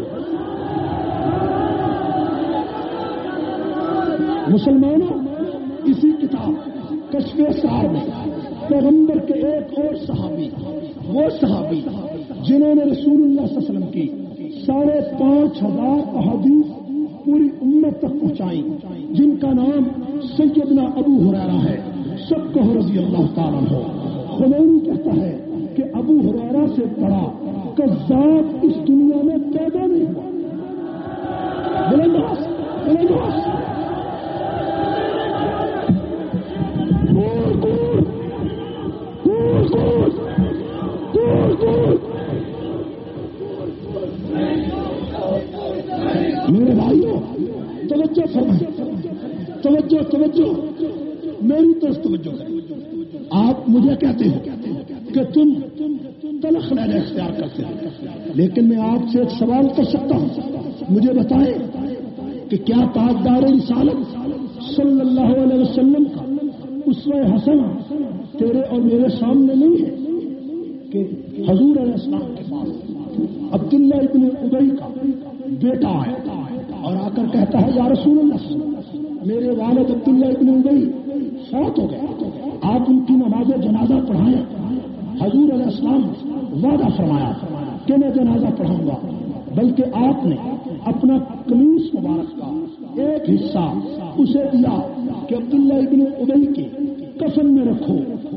مسلمانوں، اسی کتاب کشف اسرار میں پیغمبر کے ایک اور صحابی، وہ صحابی جنہوں نے رسول اللہ صلی اللہ علیہ وسلم کی ساڑھے پانچ ہزار احادیث پوری امت تک پہنچائی، جن کا نام سیدنا ابو ہریرہ ہے، سب کو رضی اللہ تعالیٰ عنہ۔ خمینی کہتا ہے کہ ابو ہریرہ سے بڑا کذاب اس دنیا میں پیدا نہیں ہوا۔ بلند آواز بلند آواز میرے بھائیوں توجہ فرمائیں، توجہ توجہ میری طرف توجہ کریں۔ آپ مجھے کہتے ہو کہ تم تلخ لہجہ اختیار کرتے ہو، لیکن میں آپ سے ایک سوال کر سکتا ہوں، مجھے بتائیں کہ کیا تاجدار رسالت صلی اللہ علیہ وسلم کا اسوہ حسن تیرے اور میرے سامنے نہیں ہے کہ حضور علیہ السلام کے پاس عبداللہ ابن ابی کا بیٹا ہے اور آ کر کہتا ہے یا رسول اللہ میرے والد عبداللہ ابن ابی فوت ہو گئے، آپ ان کی نماز جنازہ پڑھائیں۔ حضور علیہ السلام نے وعدہ فرمایا کہ میں جنازہ پڑھاؤں گا، بلکہ آپ نے اپنا قمیص مبارک کا ایک حصہ اسے دیا کہ عبداللہ ابن ابی کی کفن میں رکھو۔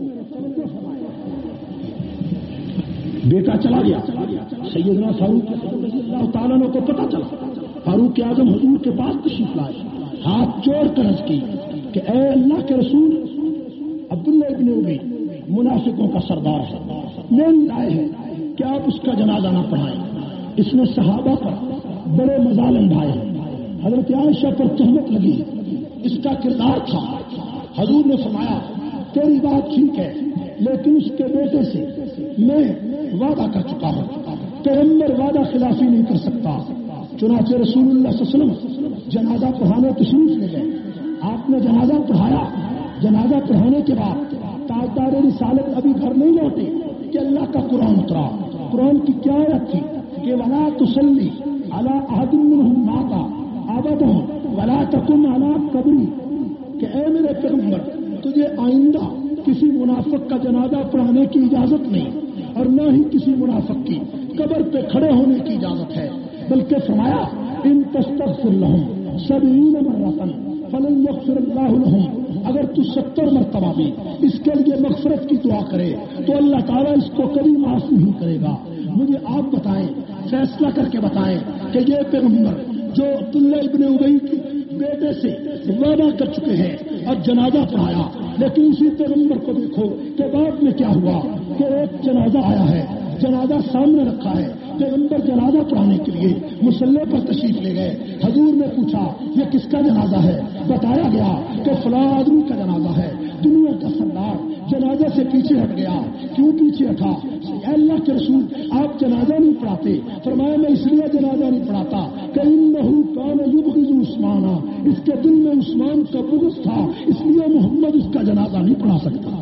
بیٹا چلا گیا، سیدنا فاروق رضی اللہ تعالیٰ کو پتا چلا، فاروق اعظم حضور کے پاس تشریف لائے، ہاتھ جوڑ کر عرض کی کہ اے اللہ کے رسول، عبداللہ ابن ابی منافقوں کا سردار ہے، میری رائے ہے کہ آپ اس کا جنازہ نہ پڑھائیں، اس نے صحابہ پر بڑے مظالم ڈھائے ہیں، حضرت عائشہ پر تہمت لگی، اس کا کردار تھا۔ حضور نے فرمایا تیری بات ٹھیک ہے، لیکن اس کے بیٹے سے میں وعدہ کر چکا ہوں، پیغمبر وعدہ خلافی نہیں کر سکتا۔ چنانچہ رسول اللہ صلی اللہ علیہ وسلم جنازہ پڑھانے تشریف لے گئے، آپ نے جنازہ پڑھایا، جنازہ پڑھانے کے بعد تاجدار رسالت ابھی گھر نہیں لوٹے کہ اللہ کا قرآن اترا۔ قرآن کی کیا آیت تھی؟ کہ ولا تصلی علی احد منهم مات ابدا ولا تقم علی قبری، کہ اے میرے پیغمبر تجھے آئندہ کسی منافق کا جنازہ پڑھانے کی اجازت نہیں اور نہ ہی کسی منافق کی قبر پہ کھڑے ہونے کی اجازت ہے، بلکہ فرمایا ان تستغفر لهم سبعین مرۃ فلن یغفر اللہ لهم، اگر تو ستر مرتبہ بھی اس کے لیے مغفرت کی دعا کرے تو اللہ تعالیٰ اس کو کبھی معاف نہیں کرے گا۔ مجھے آپ بتائیں، فیصلہ کر کے بتائیں کہ یہ پیغمبر جو عبداللہ ابن ابی کے بیٹے سے وعدہ کر چکے ہیں اور جنازہ پڑھایا، لیکن اسی پیغمبر کو دیکھو کہ بعد میں کیا ہوا کہ ایک جنازہ آیا ہے، جنازہ سامنے رکھا ہے، پیغمبر جنازہ پڑھانے کے لیے مصلی پر تشریف لے گئے، حضور نے پوچھا یہ کس کا جنازہ ہے، بتایا گیا کہ فلاں آدمی کا جنازہ ہے، دنیا کا سردار جنازے سے پیچھے ہٹ گیا، کیوں پیچھے ہٹا؟ اللہ کے رسول آپ جنازہ نہیں پڑھاتے، فرمایا میں اس لیے جنازہ نہیں پڑھاتا کہ انہ کان یبغض عثمان، اس کے دل میں عثمان کا بغض تھا، اس لیے محمد اس کا جنازہ نہیں پڑھا سکتا۔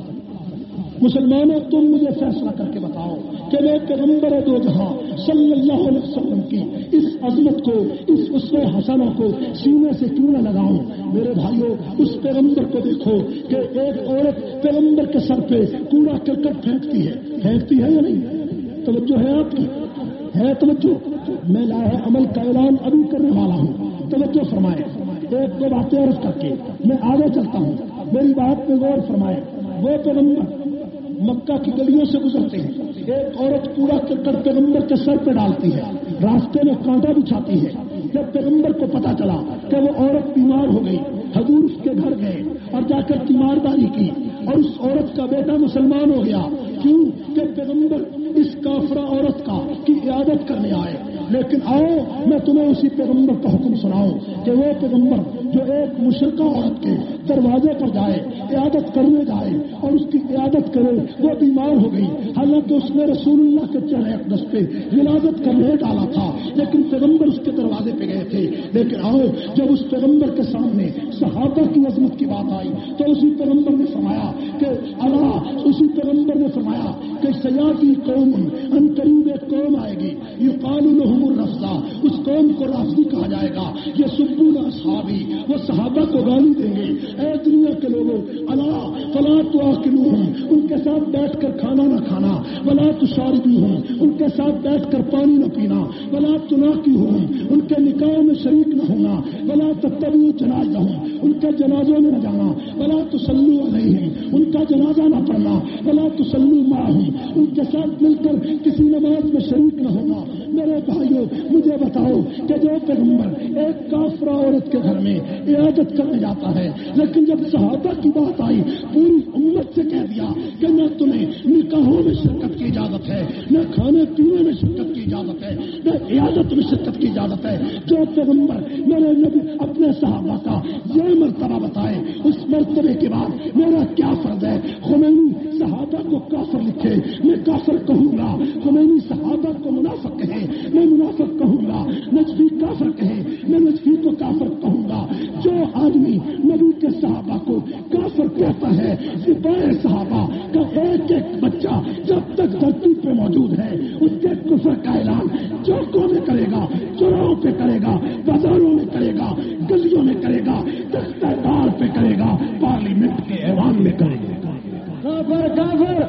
مسلمانوں تم مجھے فیصلہ کر کے بتاؤ کہ میں پیغمبر دو جہاں صلی اللہ علیہ وسلم کی اس عظمت کو، اس اسوہ حسنہ کو سینے سے کیوں نہ لگاؤں؟ میرے بھائیوں اس پیغمبر کو دیکھو کہ ایک عورت پیغمبر کے سر پہ کوڑا کرکٹ پھینکتی ہے، پھینکتی ہے یا نہیں؟ توجہ ہے آپ کی؟ ہے توجہ؟ میں لاہ عمل کا اعلان ابھی کرنے والا ہوں، توجہ فرمائے۔ ایک دو باتیں عرض کر کے میں آگے چلتا ہوں، میری بات پہ غور فرمائے۔ وہ پیغمبر مکہ کی گلیوں سے گزرتے ہیں، ایک عورت کوڑا کرکٹ پیغمبر کے سر پہ ڈالتی ہے، راستے میں کانٹا بچھاتی ہے۔ جب پیغمبر کو پتا چلا کہ وہ عورت بیمار ہو گئی، حضور اس کے گھر گئے اور جا کر تیمارداری کی، اور اس عورت کا بیٹا مسلمان ہو گیا۔ کیوں کہ پیغمبر اس کافرہ عورت کا کی عیادت کرنے آئے۔ لیکن آؤ میں تمہیں اسی پیغمبر کا حکم سناؤں کہ وہ پیغمبر جو ایک مشرکہ عورت کے دروازے پر جائے، عیادت کرنے جائے اور اس کی عیادت کرے، وہ بیمار ہو گئی، حالانکہ اس نے رسول اللہ کے چہرے اقدس پہ ولادت کرنے ڈالا تھا، لیکن پیغمبر اس کے دروازے پہ گئے تھے۔ لیکن آؤ جب اس پیغمبر کے سامنے صحابہ کی عظمت کی بات آئی تو اسی پیغمبر نے فرمایا کہ اللہ، اسی پیغمبر نے فرمایا کہ سیاتی قوم ان قریب ایک قوم آئے گی، یقال لهم الرفضہ، اس قوم کو رافضی کہا جائے گا، یہ سبون اصحابی، وہ صحابہ کو گالی دیں گے۔ اے دنیا کے لوگوں، الا فلا تواکلوہم، ان کے ساتھ بیٹھ کر کھانا نہ کھانا، ولا تشاربوہم، ان کے ساتھ بیٹھ کر پانی نہ پینا، ولا تناکیہم، ان کے نکاح میں شریک نہ ہونا، ولا تتبعوا جنازہم، ان کے جنازوں میں نہ جانا، ولا تصلوا علیہم، ان کا جنازہ نہ پڑھنا، ولا تصلوا معہم، ان کے ساتھ مل کر کسی نماز میں شریک نہ ہونا۔ میرے بھائیوں مجھے بتاؤ کہ جو پیغمبر ایک کافرہ عورت کے گھر میں عیادت کرنے جاتا ہے، لیکن جب صحابہ کی بات آئی پوری امت سے کہہ دیا کہ نہ تمہیں نکاحوں میں شرکت کی اجازت ہے، نہ کھانے پینے میں شرکت کی اجازت ہے، نہ عیادت میں شرکت کی اجازت ہے۔ جو پیغمبر میرے نبی اپنے صحابہ کا یہ مرتبہ بتائے، اس مرتبے کے بعد میرا کیا فرض ہے؟ خمینی صحابہ کو کافر لکھے، میں کافر کہوں گا، خمینی صحابہ کو منافق کہے، میں منافق کہوں گا، نجفی کافر کہے، میں نجفی کو کافر کہوں گا۔ جو آدمی نبی کے صحابہ کو کافر کہتا ہے، سپاہ صحابہ کا ایک ایک بچہ جب تک دھرتی پہ موجود ہے اس کے کفر کا اعلان چوکوں میں کرے گا، چوراہوں پہ کرے گا، بازاروں میں کرے گا، گلیوں میں کرے گا، تختہ دار پہ کرے گا، پارلیمنٹ کے ایوان میں کرے گا۔ کافر کافر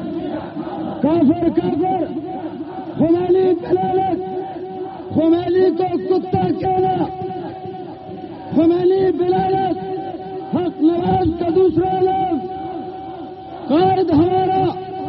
کافر کافر خمینی دلالت، خمینی کو کتا کہنا، خمینی بلالت، حق نواز کا دوسرا لفظ، قائد ہمارا۔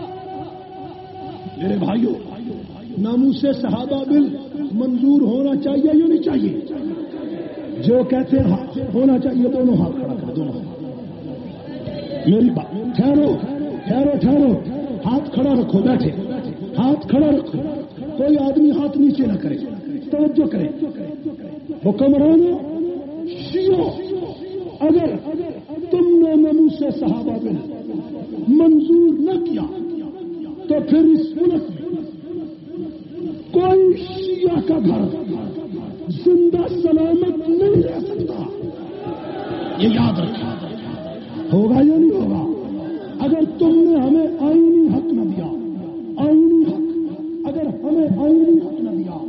میرے بھائیوں ناموس صحابہ بل منظور ہونا چاہیے یا نہیں چاہیے؟ جو کہتے ہیں ہونا چاہیے دونوں ہاتھ کھڑا کرو، دونوں ہاتھ۔ میری بات ٹھہرو ٹھہرو ٹھہرو ہاتھ کھڑا رکھو، بیٹھے ہاتھ کھڑا رکھو، کوئی آدمی ہاتھ نیچے نہ کرے، توجہ کرے۔ حکمرانوں شیعوں، اگر تم نے ناموس صحابہ بل منظور نہ کیا تو پھر اس ملک میں کوئی شیعہ کا گھر زندہ سلامت نہیں رہ سکتا، یہ یاد رکھنا۔ ہوگا یا نہیں ہوگا؟ اگر تم نے ہمیں آئینی حق نہ دیا، آئینی حق اگر ہمیں آئینی حق نہ دیا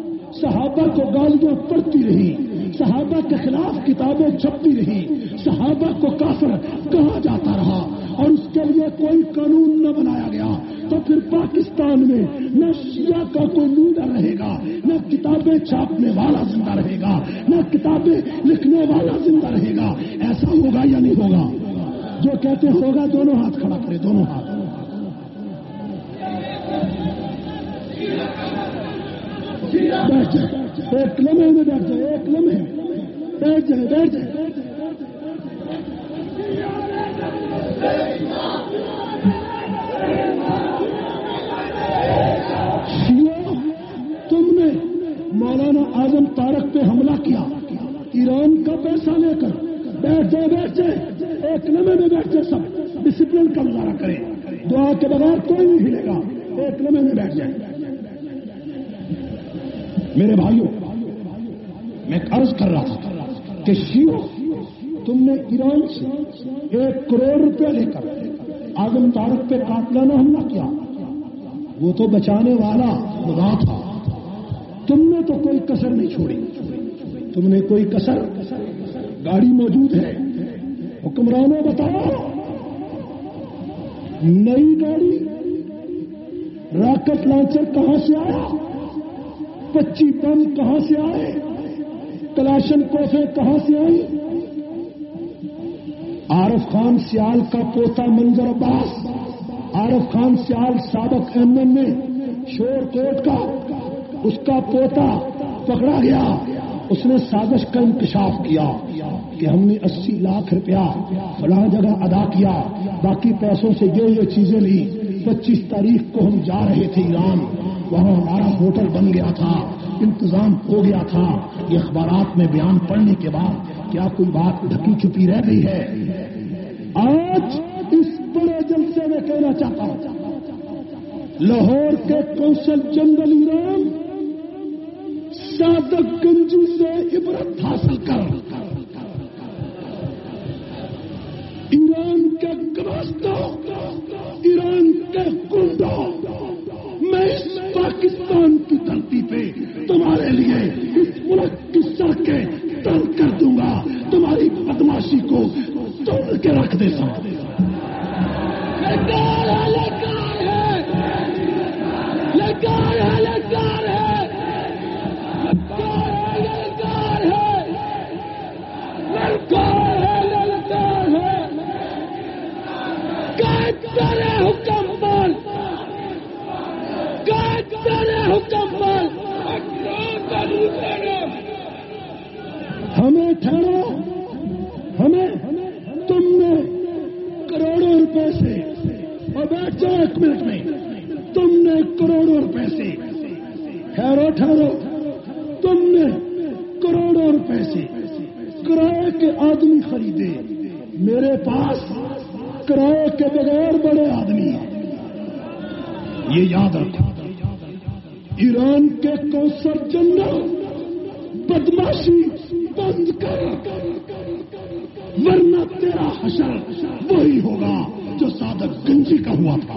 کو گالیاں پڑتی رہی، صحابہ کے خلاف کتابیں چھپتی رہی، صحابہ کو کافر کہا جاتا رہا اور اس کے لیے کوئی قانون نہ بنایا گیا، تو پھر پاکستان میں نہ شیعہ کا کوئی لیڈر رہے گا، نہ کتابیں چھاپنے والا زندہ رہے گا، نہ کتابیں لکھنے والا زندہ رہے گا۔ ایسا ہوگا یا نہیں ہوگا؟ جو کہتے ہوگا دونوں ہاتھ کھڑا کرے، دونوں ہاتھ۔ بیٹھ جائے، ایک لمحے میں بیٹھ جائے، ایک لمحے میں بیٹھ جائے، بیٹھ جائے۔ شیعہ، تم نے مولانا اعظم طارق پہ حملہ کیا ایران کا پیسہ لے کر۔ بیٹھ جائے، بیٹھ جائے، ایک لمحے میں بیٹھ جائے، سب ڈسپلن کا مظاہرہ کریں، دعا کے بغیر کوئی نہیں ہلے گا، ایک لمحے میں بیٹھ جائے۔ میرے بھائیوں، میں عرض کر رہا تھا کہ شیعہ، تم نے ایران سے ایک کروڑ روپیہ لے کر اعظم طارق پہ قاتلانہ حملہ کیا، وہ تو بچانے والا خدا تھا، تم نے تو کوئی کسر نہیں چھوڑی، تم نے کوئی کسر۔ گاڑی موجود ہے، حکمرانوں بتاؤ، نئی گاڑی راکٹ لانچر کہاں سے آیا؟ پچی بم کہاں سے آئے؟ کلاشن کوفیں کہاں سے آئی؟ عارف خان سیال کا پوتا منظر عباس، عارف خان سیال سابق ایم این اے شور کوٹ کا، اس کا پوتا پکڑا گیا، اس نے سازش کا انکشاف کیا کہ ہم نے اسی لاکھ روپیہ فلاں جگہ ادا کیا، باقی پیسوں سے یہ یہ چیزیں لی، پچیس تاریخ کو ہم جا رہے تھے ایران، وہاں ہمارا ہوٹل بن گیا تھا، انتظام ہو گیا تھا۔ یہ اخبارات میں بیان پڑھنے کے بعد کیا کوئی بات ڈھکی چھپی رہ گئی ہے؟ آج اس بڑے جلسے میں کہنا چاہتا ہوں، لاہور کے قونصل جنرل ایران صادق گنجی سے عبرت حاصل کر ایران کے گرستوں، ایران کے گنڈوں، میں اس پاکستان کی دھرتی پہ تمہارے لیے اس ملک کی سڑکیں تنگ کر دوں گا، تمہاری بدماشی کو توڑ کے رکھ دیتا ہوں۔ للکار ہے، للکار ہے، للکار ہے، للکار ہے، للکار ہے، للکار ہے، للکار ہے، للکار ہے، قید کرے حکم پر، قید کرے حکم پر، ہمیں ٹھہرو، ہمیں تم نے کروڑوں روپے سے، اور بیٹھ جاؤ ایک منٹ میں، تم نے کروڑوں روپے سے، ٹھہرو ٹھہرو، تم نے کروڑوں روپے سے کرائے کے آدمی خریدے، میرے پاس کرائے کے بغیر بڑے آدمی ہیں، یہ یاد رکھو۔ ایران کے قونصل جنرل بدماشی بند کر، ورنہ تیرا حشر وہی ہوگا جو صادق گنجی کا ہوا تھا۔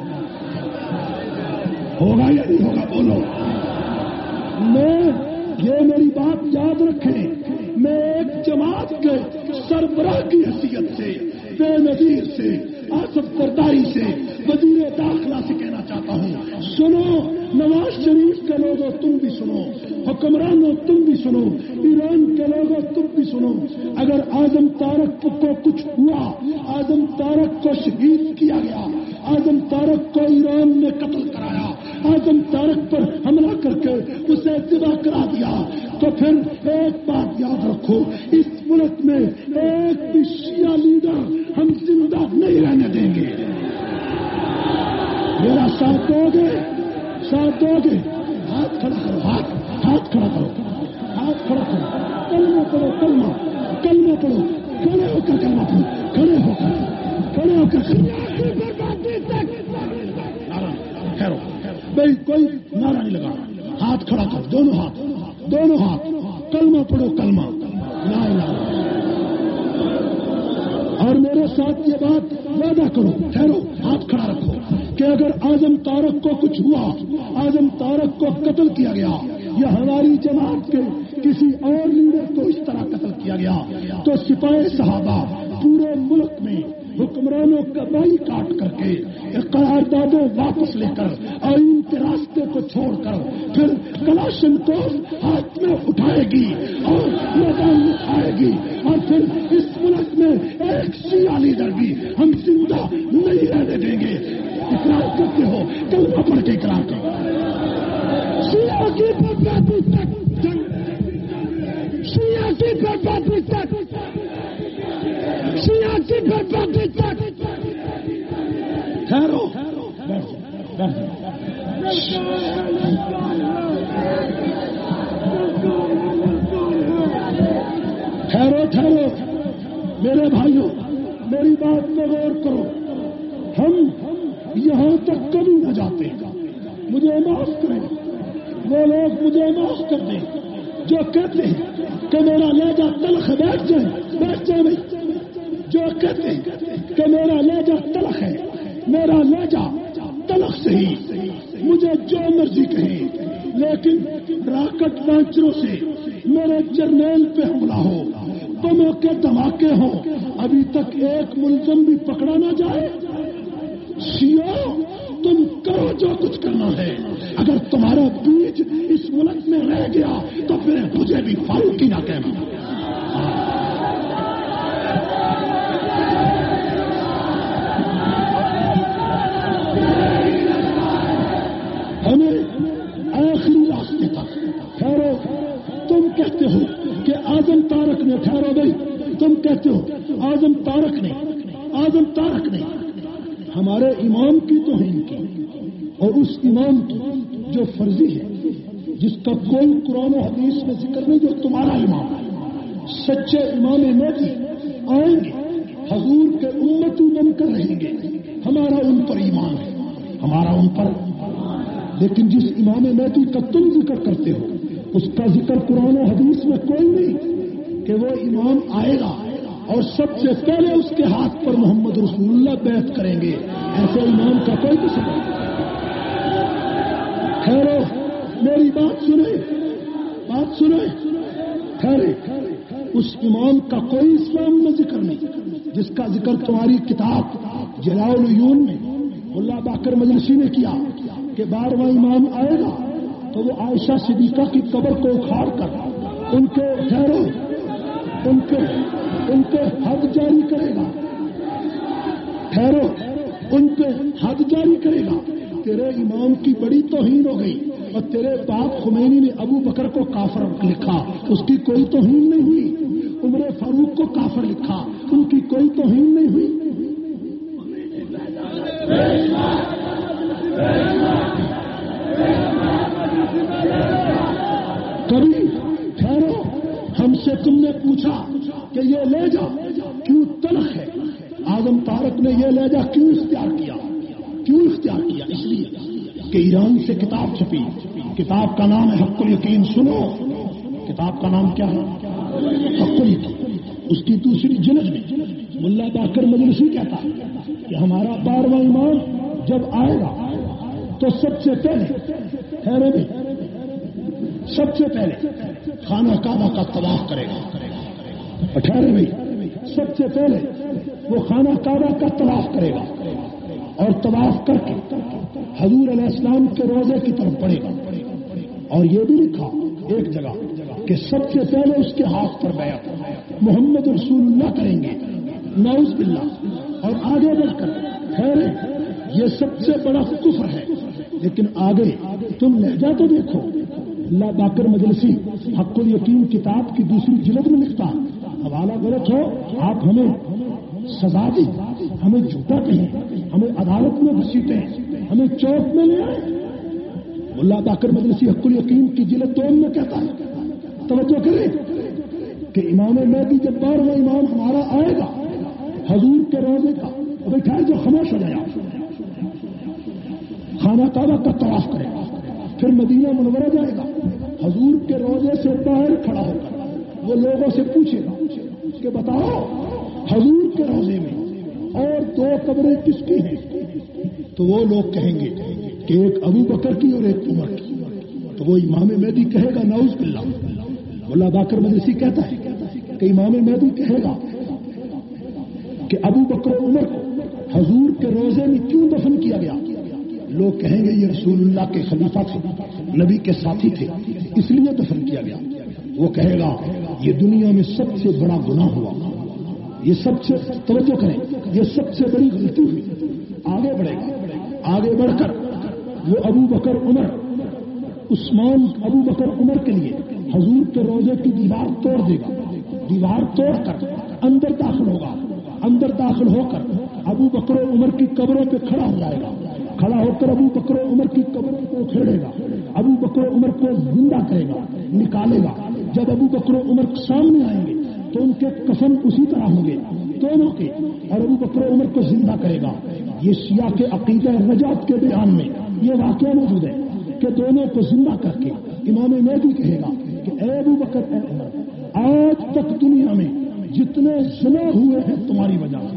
ہوگا یا نہیں ہوگا؟ بولو۔ میں یہ میری بات یاد رکھیں، میں ایک جماعت کے سربراہ کی حیثیت سے، بے نظیر سے، آصف زرداری سے، وزیر داخلہ سے کہنا چاہتا ہوں، سنو نواز شریف کے لوگوں تم بھی سنو، حکمرانوں تم بھی سنو، ایران کے لوگوں تم بھی سنو، اگر اعظم طارق کو کچھ ہوا، اعظم طارق کو شہید کیا گیا، اعظم طارق کو ایران نے قتل کرایا، اعظم طارق پر حملہ کر کے اسے ذبح کرا دیا، تو پھر ایک بات یاد رکھو، اس ملک میں ایک بھی شیعہ لیڈر ہم زندہ نہیں رہنے دیں گے۔ میرا ساتھ دو گے؟ ساتھ دو گے؟ ہاتھ کھڑا کرو، ہاتھ ہاتھ کھڑا کرو، ہاتھ کھڑا کرو، کلمہ پڑھو، کلمہ کلمہ پڑھو، کھڑے ہو کر کلمہ پڑھو، کھڑے ہو کر کھڑے ہو کر ٹھہرو بھائی، کوئی نعرہ نہیں لگا، ہاتھ کھڑا کرو، دونوں ہاتھ، دونوں ہاتھ، کلمہ پڑھو، کلمہ لا الہ الا اللہ، اور میرے ساتھ یہ بات وعدہ کرو، ٹھہرو، ہاتھ کھڑا رکھو کہ اگر اعظم طارق کو کچھ ہوا، اعظم طارق کو قتل کیا گیا، یا ہماری جماعت کے کسی اور لیڈر کو اس طرح قتل کیا گیا تو سپاہ صحابہ پورے ملک میں حکمرانوں کا بائی کاٹ کر کے قراردادیں واپس لے کر آئین کے راستے کو چھوڑ کر پھر کلاشن کو ہاتھ میں اٹھائے گی اور میدان میں آئے گی اور پھر اس ملک میں ایک شیعہ لیڈر بھی ہم زندہ نہیں رہنے دیں گے. اقرار کرتے ہو کلمہ پڑھ کے اقرار کرو. شیعہ کی بربادی تک شیعہ کی بربادی تک شیعہ کی بربادی تک. ٹھہرو ٹھہرو ٹھہرو میرے بھائیوں میری بات پہ غور کرو. ہم یہاں تک کبھی نہ جاتے. مجھے معاف کریں وہ لوگ مجھے معاف کر دیں جو کہتے ہیں کہ میرا لہجہ تلخ بیٹھ جائے بیٹھ جائے نہیں. جو کہتے ہیں کہ میرا لہجہ تلخ ہے میرا لہجہ تلخ سے ہی مجھے جو مرضی کہیں لیکن راکٹ لانچروں سے میرے جرنیل پہ حملہ ہو بموں کے دھماکے ہوں ابھی تک ایک ملزم بھی پکڑا نہ جائے. شیعو تم کرو جو کچھ کرنا ہے. اگر تمہارا بیج اس ملک میں رہ گیا تو پھر مجھے بھی فاروقی نہ کہنا. ہمیں آخری راستے تک ٹھہرو. تم کہتے ہو کہ اعظم تارک نے ٹھہرو بھائی تم کہتے ہو اعظم تارک نے اعظم تارک نے ہمارے امام کی توہین کی اور اس امام کی جو فرضی ہے جس کا کوئی قرآن و حدیث میں ذکر نہیں جو تمہارا امام ہے. سچے امام مہدی آئیں گے حضور کے امتی بن کر رہیں گے. ہمارا ان پر ایمان ہے ہمارا ان پر. لیکن جس امام مہدی کا تم ذکر کرتے ہو اس کا ذکر قرآن و حدیث میں کوئی نہیں کہ وہ امام آئے گا اور سب سے پہلے اس کے ہاتھ پر محمد رسول اللہ بیعت کریں گے. ایسے امام کا کوئی قسم نہیں. ٹھہرو میری بات سنیں بات سنیں ٹھہرے. اس امام کا کوئی اسلام میں ذکر نہیں جس کا ذکر تمہاری کتاب جلاء العیون میں ملا باقر مجلسی نے کیا کہ بارہواں امام آئے گا تو وہ عائشہ صدیقہ کی قبر کو اکھاڑ کر ان کے ٹھہرو ان کے ان پہ حد جاری کرے گا. ٹھہرو ان پہ حد جاری کرے گا. تیرے امام کی بڑی توہین ہو گئی اور تیرے باپ خمینی نے ابو بکر کو کافر لکھا اس کی کوئی توہین نہیں ہوئی. عمر فاروق کو کافر لکھا ان کی کوئی توہین نہیں ہوئی. کبھی ٹھہرو ہم سے تم نے پوچھا کہ یہ لہجہ کیوں تلخ ہے. اعظم تارک نے یہ لہجہ کیوں اختیار کیا کیوں اختیار کیا اس لیے کہ ایران سے کتاب چھپی. کتاب کا نام ہے حق الیقین. سنو کتاب کا نام کیا ہے حق الیقین. اس کی دوسری جلد میں ملا باقر مجلسی کہتا ہے کہ ہمارا بارہواں امام جب آئے گا تو سب سے پہلے ٹھہرے بھی سب سے پہلے خانہ کعبہ کا طواف کرے گا. ٹھہرے بھی سب سے پہلے وہ خانہ کعبہ کا طواف کرے گا اور طواف کر کے حضور علیہ السلام کے روضے کی طرف پڑے گا. اور یہ بھی لکھا ایک جگہ کہ سب سے پہلے اس کے ہاتھ پر بیعت محمد رسول اللہ کریں گے. نعوذ باللہ. اور آگے بڑھ کر ٹھہرے یہ سب سے بڑا کفر ہے. لیکن آگے تم لہجہ تو دیکھو. اللہ باقر مجلسی حق الیقین کتاب کی دوسری جلد میں لکھتا حوالہ غلط ہو آپ ہمیں سزا دی ہمیں جھوٹا کہیں ہمیں عدالت میں گھسیٹیں ہمیں چوک میں لے آئے. اللہ باقر مجلسی حق الیقین کی جلد دوم میں کہتا ہے توجہ کرے کہ امام مہدی جب بارہواں امام ہمارا آئے گا حضور کے روضے کا بیٹھائے جو خاموش ہو جائے خانہ کعبہ کا طواف کرے گا پھر مدینہ منورہ جائے گا حضور کے روضے سے باہر کھڑا ہو کر وہ لوگوں سے پوچھے گا کہ بتاؤ حضور کے روضے میں اور دو قبریں کس کی ہیں تو وہ لوگ کہیں گے کہ ایک ابو بکر کی اور ایک عمر کی. تو وہ امام مہدی کہے گا نعوذ باللہ. مولا باقر مدرسی کہتا ہے کہ امام مہدی کہے گا کہ ابو بکر عمر کو حضور کے روزے میں کیوں دفن کیا گیا؟ لوگ کہیں گے یہ رسول اللہ کے خلیفہ تھے، نبی کے ساتھی تھے، اس لیے دفن کیا گیا. وہ کہے گا یہ دنیا میں سب سے بڑا گناہ ہوا، یہ سب سے توجہ کریں، یہ سب سے بڑی غلطی ہوئی. آگے بڑھے گا، آگے بڑھ کر وہ ابو بکر عمر عثمان ابو بکر عمر کے لیے حضور کے روزے کی دیوار توڑ دے گا. دیوار توڑ کر اندر داخل ہوگا، اندر داخل ہو کر ابو بکر عمر کی قبروں پہ کھڑا ہو جائے گا. کھڑا ہو کر ابو بکر عمر کی قبروں کو کھیڑے گا، ابو بکر عمر کو زندہ کرے گا، نکالے گا. جب ابو بکر عمر سامنے آئیں گے تو ان کے کفن اسی طرح ہوں گے دونوں کے، اور ابو بکر عمر کو زندہ کرے گا. یہ شیعہ کے عقیدہ نجات کے بیان میں یہ واقعہ موجود ہے کہ دونوں کو زندہ کر کے امام مہدی کہے گا کہ اے ابو بکر اے عمر، آج تک دنیا میں جتنے زنا ہوئے ہیں تمہاری وجہ سے،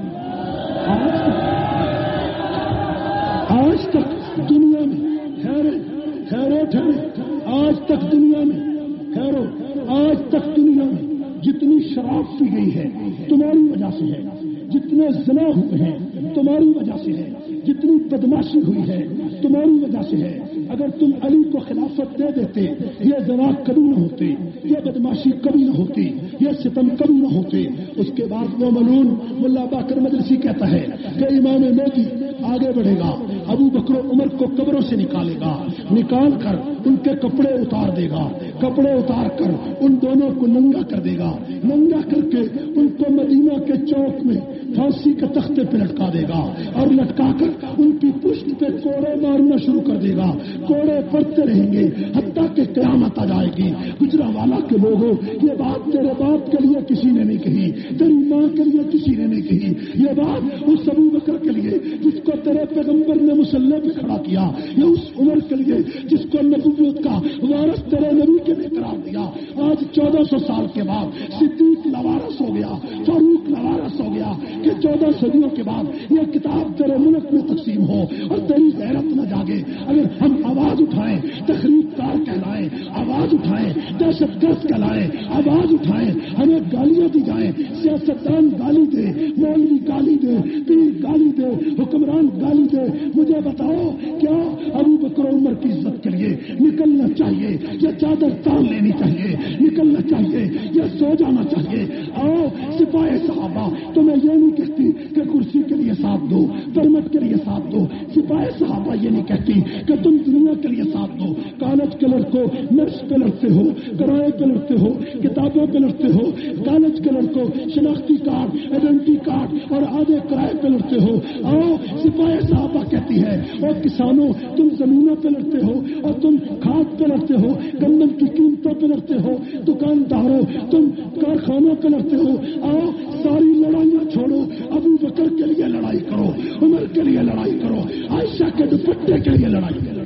آج تک دنیا میں خیرے خیرے ٹھہرے، آج تک دنیا میں خیرو، آج تک دنیا میں جتنی شراب پی گئی ہے تمہاری وجہ سے ہے، جتنے زنا ہوئے ہیں تمہاری وجہ سے ہے، جتنی بدماشی ہوئی ہے تمہاری وجہ سے ہے. اگر تم علی کو خلافت دے دیتے یہ زنا کبھی نہ ہوتے، یہ بدماشی کبھی نہ ہوتی، یہ ستم کبھی نہ ہوتے. اس کے بعد وہ ملعون ملا باقر مدرسی کہتا ہے کہ امام مہدی آگے بڑھے گا، ابو بکر عمر کو قبروں سے نکالے گا، نکال کر ان کے کپڑے اتار دے گا، کپڑے اتار کر ان دونوں کو ننگا کر دے گا، ننگا کر کے ان کو مدینہ کے چوک میں پھانسی کے تختے پہ لٹکا دے گا، اور لٹکا کر ان کی پشت پہ کوڑے مارنا شروع کر دے گا. کوڑے پڑتے رہیں گے حتیٰ کہ قیامت آ جائے گی. گجرانوالہ کے لوگوں یہ بات تیرے باپ کے لیے کسی نے نہیں کہی، تیری ماں کے لیے کسی نے نہیں کہی، یہ بات اس ابو بکر کے لیے جس کو تیرے پیغمبر نے مسلح پہ کھڑا کیا، یہ اس عمر کے لیے جس کو نبوت کا وارث تیرے نبی کے نے قرار دیا. آج چودہ سو سال کے بعد صدیق لوارث ہو گیا، فاروق لوارث ہو گیا کہ چودہ صدیوں کے بعد یہ کتاب تیرے ملک میں تقسیم ہو اور تیری غیرت نہ جاگے. اگر ہم آواز اٹھائیں تخریب کار کہلائیں، آواز اٹھائیں دہشت گرد کہلائیں، آواز اٹھائیں ہمیں گالیاں دی جائیں، سیاستدان گالی دے، مولوی گالی دے، پیر گالی دے، حکمران گالی دے، مجھے بتاؤ کیا ابو بکر عمر کی عزت کے لیے نکلنا چاہیے یا چادر تان لینی چاہیے، نکلنا چاہیے یا سو جانا چاہیے؟ آؤ سپاہی صحابہ، تمہیں یہ نہیں کہتی کہ کرسی کے لیے ساتھ دو، پرمٹ کے لیے ساتھ دو. سپاہی صحابہ یہ نہیں کہتی کہ تم دنیا کے لیے ساتھ دو. کالج کے لڑکوں نرس پہ لڑتے ہو، کرائے پہ لڑتے ہو، کتابوں پہ لڑتے ہو. کالج کے لڑکوں شناختی کارڈ، آئیڈینٹی کارڈ اور آدھے کرائے پہ لڑتے ہو. آؤ سپاہی صحابہ کہتی ہے اور کسانوں تم زمینوں پہ لڑتے ہو اور تم کھاد پہ لڑتے ہو، گندم کی قیمتوں پہ لڑتے ہو، دکانداروں تم کارخانوں پہ لڑتے ہو. آؤ ساری لڑائیاں چھوڑو، ابو بکر کے لیے لڑائی کرو، عمر کے لیے لڑائی کرو، عائشہ کے دوپٹے کے لیے لڑائی کرو.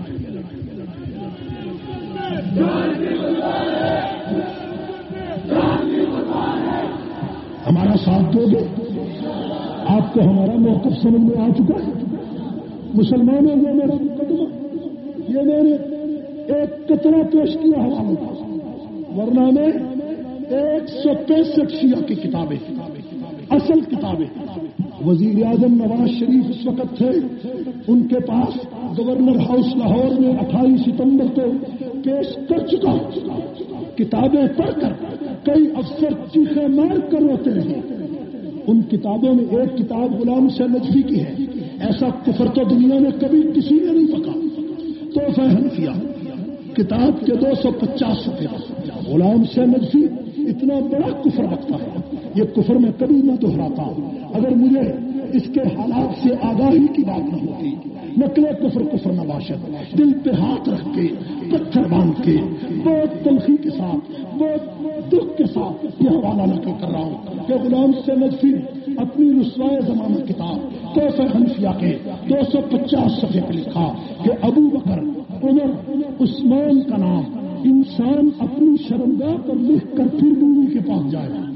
ہمارا ساتھ دو گے؟ آپ کو ہمارا موقف سمجھ میں آ چکا ہے؟ مسلمانوں یہ میرا مقدمہ، یہ میں نے ایک قطرہ پیش کیا حوالوں کا، ورنہ میں ایک سو پینسٹھ شیعہ کی کتابیں، اصل کتابیں. وزیر اعظم نواز شریف اس وقت تھے، ان کے پاس گورنر ہاؤس لاہور میں اٹھائیس ستمبر کو پیش کر چکا. کتابیں پڑھ کر کئی افسر چیخے مار کر روتے رہے. ان کتابوں میں ایک کتاب غلام حسین نجفی کی ہے. ایسا کفر تو دنیا میں کبھی کسی نے نہیں پکا. تحفہ حنفیہ کتاب کے دو سو پچاس صفحے. غلام حسین نجفی اتنا بڑا کفر رکھتا ہے، یہ کفر میں کبھی نہ دہراتا. اگر مجھے اس کے حالات سے آگاہی کی بات نہ ہوتی، نقل کفر کفر نباشت، دل پہ ہاتھ رکھ کے پتھر باندھ کے بہت تلخی کے ساتھ بہت دکھ کے ساتھ یہ حوالہ نقل کر رہا ہوں کہ غلام حسین نجفی اپنی رسوائے زمانہ کتاب تحفہ حنفیہ کے دو سو پچاس صفحے پہ لکھا کہ ابو بکر، عمر، عثمان کا نام انسان اپنی شرمگاہ پر لکھ کر پھر بیوی کے پاس جائے گا.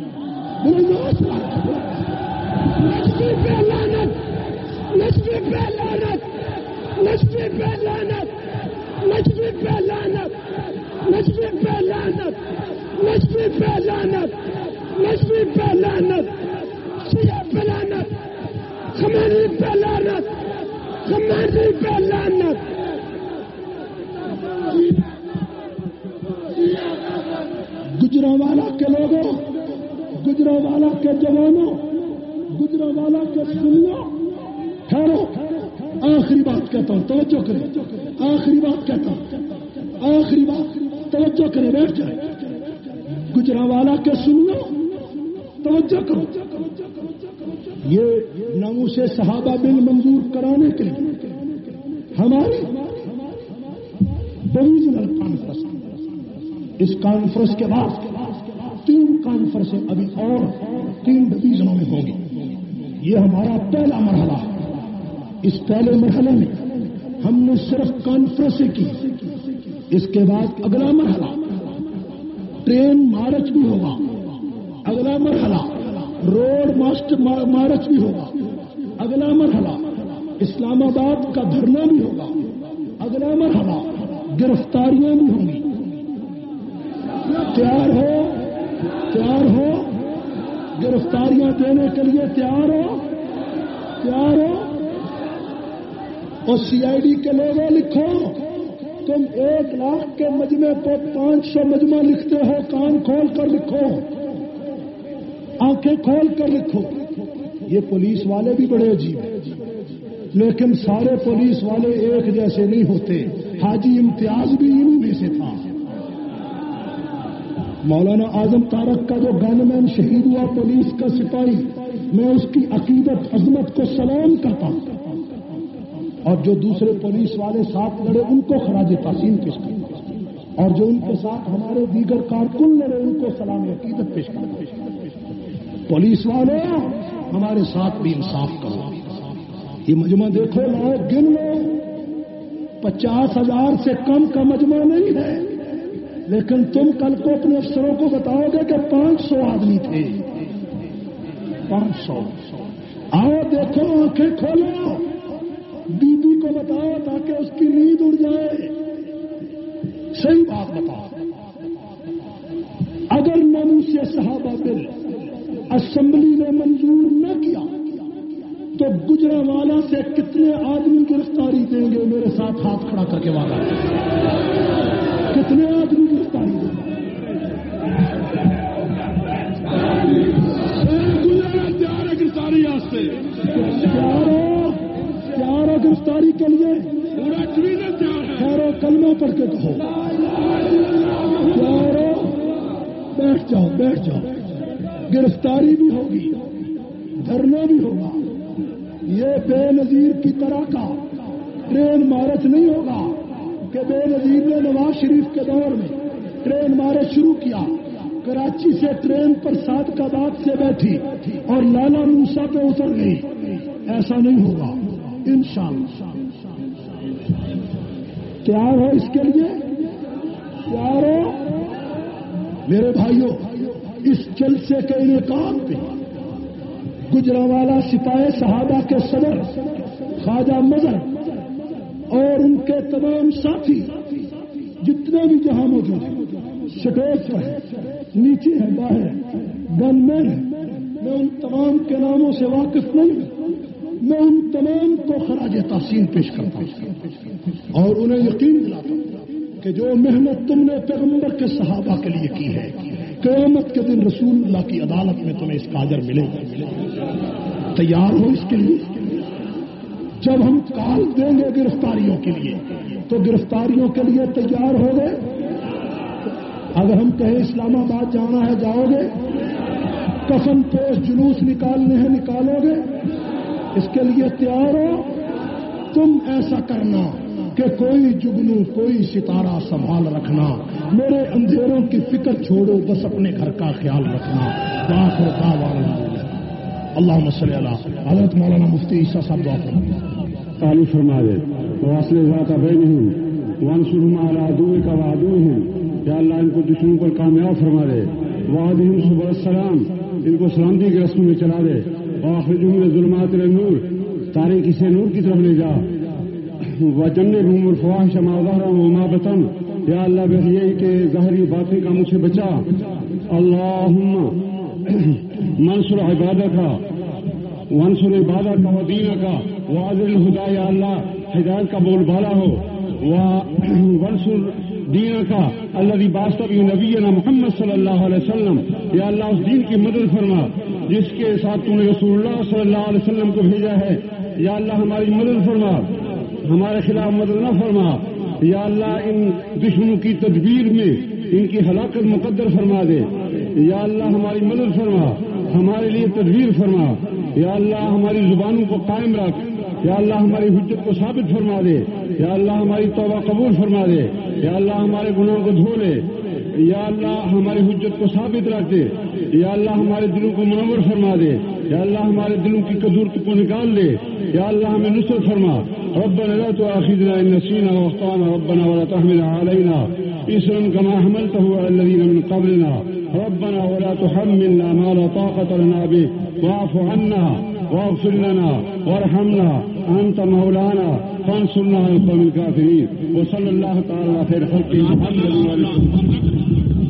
نجفی پہ لعنت، نجفی پہ لعنت، نجفی پہ لعنت، نجفی پہ لعنت. نوجوانوں گجرانوالہ کے سنیو، ٹھہرو، آخری بات کہتا ہوں، توجہ کریں، آخری بات کہتا ہوں، آخری بات توجہ کریں، بیٹھ جائیں، گجرانوالہ کے سنیو، توجہ کرو، یہ ناموس صحابہ بل منظور کرانے کے لیے ہماری ڈویژنل کانفرنس، اس کانفرنس کے بعد تین کانفرنسیں ابھی اور تین ڈویژنوں میں ہوں گی، یہ ہمارا پہلا مرحلہ ہے۔ اس پہلے مرحلے میں ہم نے صرف کانفرنسیں کی، اس کے بعد اگلا مرحلہ ٹرین مارچ بھی ہوگا، اگلا مرحلہ روڈ ماسٹر مارچ بھی ہوگا، اگلا مرحلہ اسلام آباد کا دھرنا بھی ہوگا، اگلا مرحلہ گرفتاریاں بھی ہوں گی۔ تیار ہو تیار ہو گرفتاریاں دینے کے لیے تیار ہو تیار ہو اور سی آئی ڈی کے لوگوں لکھو، تم ایک لاکھ کے مجمع کو پانچ سو مجمع لکھتے ہو، کان کھول کر لکھو، آنکھیں کھول کر لکھو۔ یہ پولیس والے بھی بڑے عجیب ہیں، لیکن سارے پولیس والے ایک جیسے نہیں ہوتے۔ حاجی امتیاز بھی انہوں میں سے تھا۔ مولانا اعظم طارق کا جو گن مین شہید ہوا پولیس کا سپاہی، میں اس کی عقیدت عظمت کو سلام کرتا ہوں، اور جو دوسرے پولیس والے ساتھ لڑے ان کو خراج تحسین پیش کرتا ہوں، اور جو ان کے ساتھ ہمارے دیگر کارکن لڑے ان کو سلام عقیدت پیش کرتا ہوں۔ پولیس والوں ہمارے ساتھ بھی انصاف کرو۔ یہ مجمع دیکھو، لاؤ گن لو، پچاس ہزار سے کم کا مجمع نہیں ہے، لیکن تم کل کو اپنے افسروں کو بتاؤ گے کہ پانچ سو آدمی تھے، پانچ سو۔ آؤ دیکھو، آنکھیں کھولو، بی بی کو بتاؤ تاکہ اس کی نیند اڑ جائے، صحیح بات بتاؤ۔ اگر ناموس صحابہ بل اسمبلی نے منظور نہ کیا تو گجرانوالہ سے کتنے آدمی گرفتاری دیں گے؟ میرے ساتھ ہاتھ کھڑا کر کے وعدہ کتنے آدمی گرفتاری دیں گے؟ تیار ہے گرفتاری واسطے، تیار ہو تیار ہو گرفتاری کے لیے؟ پورا ڈویژن تیار ہے۔ خیر و کلمہ پڑھ کے کہو تیار ہو؟ بیٹھ جاؤ بیٹھ جاؤ، گرفتاری بھی ہوگی، دھرنا بھی ہوگا۔ یہ بے نظیر کی طرح کا ٹرین مارچ نہیں ہوگا کہ بے نظیر نے نواز شریف کے دور میں ٹرین مارچ شروع کیا، کراچی سے ٹرین پر صادقآباد سے بیٹھی اور لالا موسا پہ اتر گئی، ایسا نہیں ہوگا انشاءاللہ۔ تیار ہو اس کے لیے؟ تیار ہو؟ میرے بھائیوں، اس جلسے کے انعقاد پہ گجرانوالہ سپاہی صحابہ کے صدر خواجہ مظہر اور ان کے تمام ساتھی جتنے بھی جہاں موجود ہیں، سٹیج پر ہیں، نیچے ہیں، باہر گن مین ہیں، میں ان تمام کے ناموں سے واقف نہیں ہوں، میں ان تمام کو خراج تحسین پیش کرتا ہوں اور انہیں یقین دلاتا ہوں کہ جو محنت تم نے پیغمبر کے صحابہ کے لیے کی ہے، قیامت کے دن رسول اللہ کی عدالت میں تمہیں اس کا اجر ملے گا۔ تیار ہو اس کے لیے؟ جب ہم کال دیں گے گرفتاریوں کے لیے تو گرفتاریوں کے لیے تیار ہو گئے؟ اگر ہم کہیں اسلام آباد جانا ہے جاؤ گے؟ کفن پوش جلوس نکالنے ہیں نکالو گے؟ اس کے لیے تیار ہو؟ تم ایسا کرنا کہ کوئی جگنو کوئی ستارہ سنبھال رکھنا، میرے اندھیروں کی فکر چھوڑو، بس اپنے گھر کا خیال رکھنا۔ باخر دعوانا اللہم صلی علی حضرت مولانا مفتی عیسیٰ صاحب دعا فرمائیں۔ تعالی فرما دے واصل ذات بینہم وانصرہم علی عدوک وعدوہم، یا اللہ ان کو دشمنوں پر کامیاب فرما دے، وعدہم سبل السلام، ان کو سلامتی کے رسم میں چلا دے، واخرجہم من الظلمات الی النور، تاریکی سے نور کی طرف لے جا، وجنبہم الفواحش ما ظہر وما بطن، یا اللہ بس یہی کہ ظاہری باطن کا مجھ سے بچا۔ اللہم منصر عبادک وانصر عبادک و دینک وعذر الہدا، یا اللہ ہدایت کا بول بالا ہو، وانصر دینک الذی بعثت بہ نبینا محمد صلی اللہ علیہ وسلم، یا اللہ اس دین کی مدد فرما، جس کے ساتھ تو نے رسول اللہ صلی اللہ علیہ وسلم کو بھیجا ہے، یا اللہ ہماری مدد فرما، ہمارے خلاف مدد نہ فرما، یا اللہ ان دشمنوں کی تدبیر میں ان کی ہلاکت مقدر فرما دے، یا اللہ ہماری مدد فرما، ہمارے لیے تدبیر فرما، یا اللہ ہماری زبانوں کو قائم رکھ، یا اللہ ہماری حجت کو ثابت فرما دے، یا اللہ ہماری توبہ قبول فرما دے، یا اللہ ہمارے گناہوں کو دھو لے، یا اللہ ہماری حجت کو ثابت رکھ دے، یا اللہ ہمارے دلوں کو منور فرما دے، یا اللہ ہمارے دلوں کی قدورت کو نکال دے، یا اللہ ہمیں نصرت فرما۔ ربنا لا تؤاخذنا ان نسينا واخطانا ربنا ولا تحمل علينا إصرا كما حملته على الذين من قبلنا ربنا ولا تحملنا ما لا طاقة لنا به واعف عنا واغفر لنا وارحمنا أنت مولانا فانصرنا على القوم الكافرين وصلى الله تعالى على خير خلقه محمد وعلى آله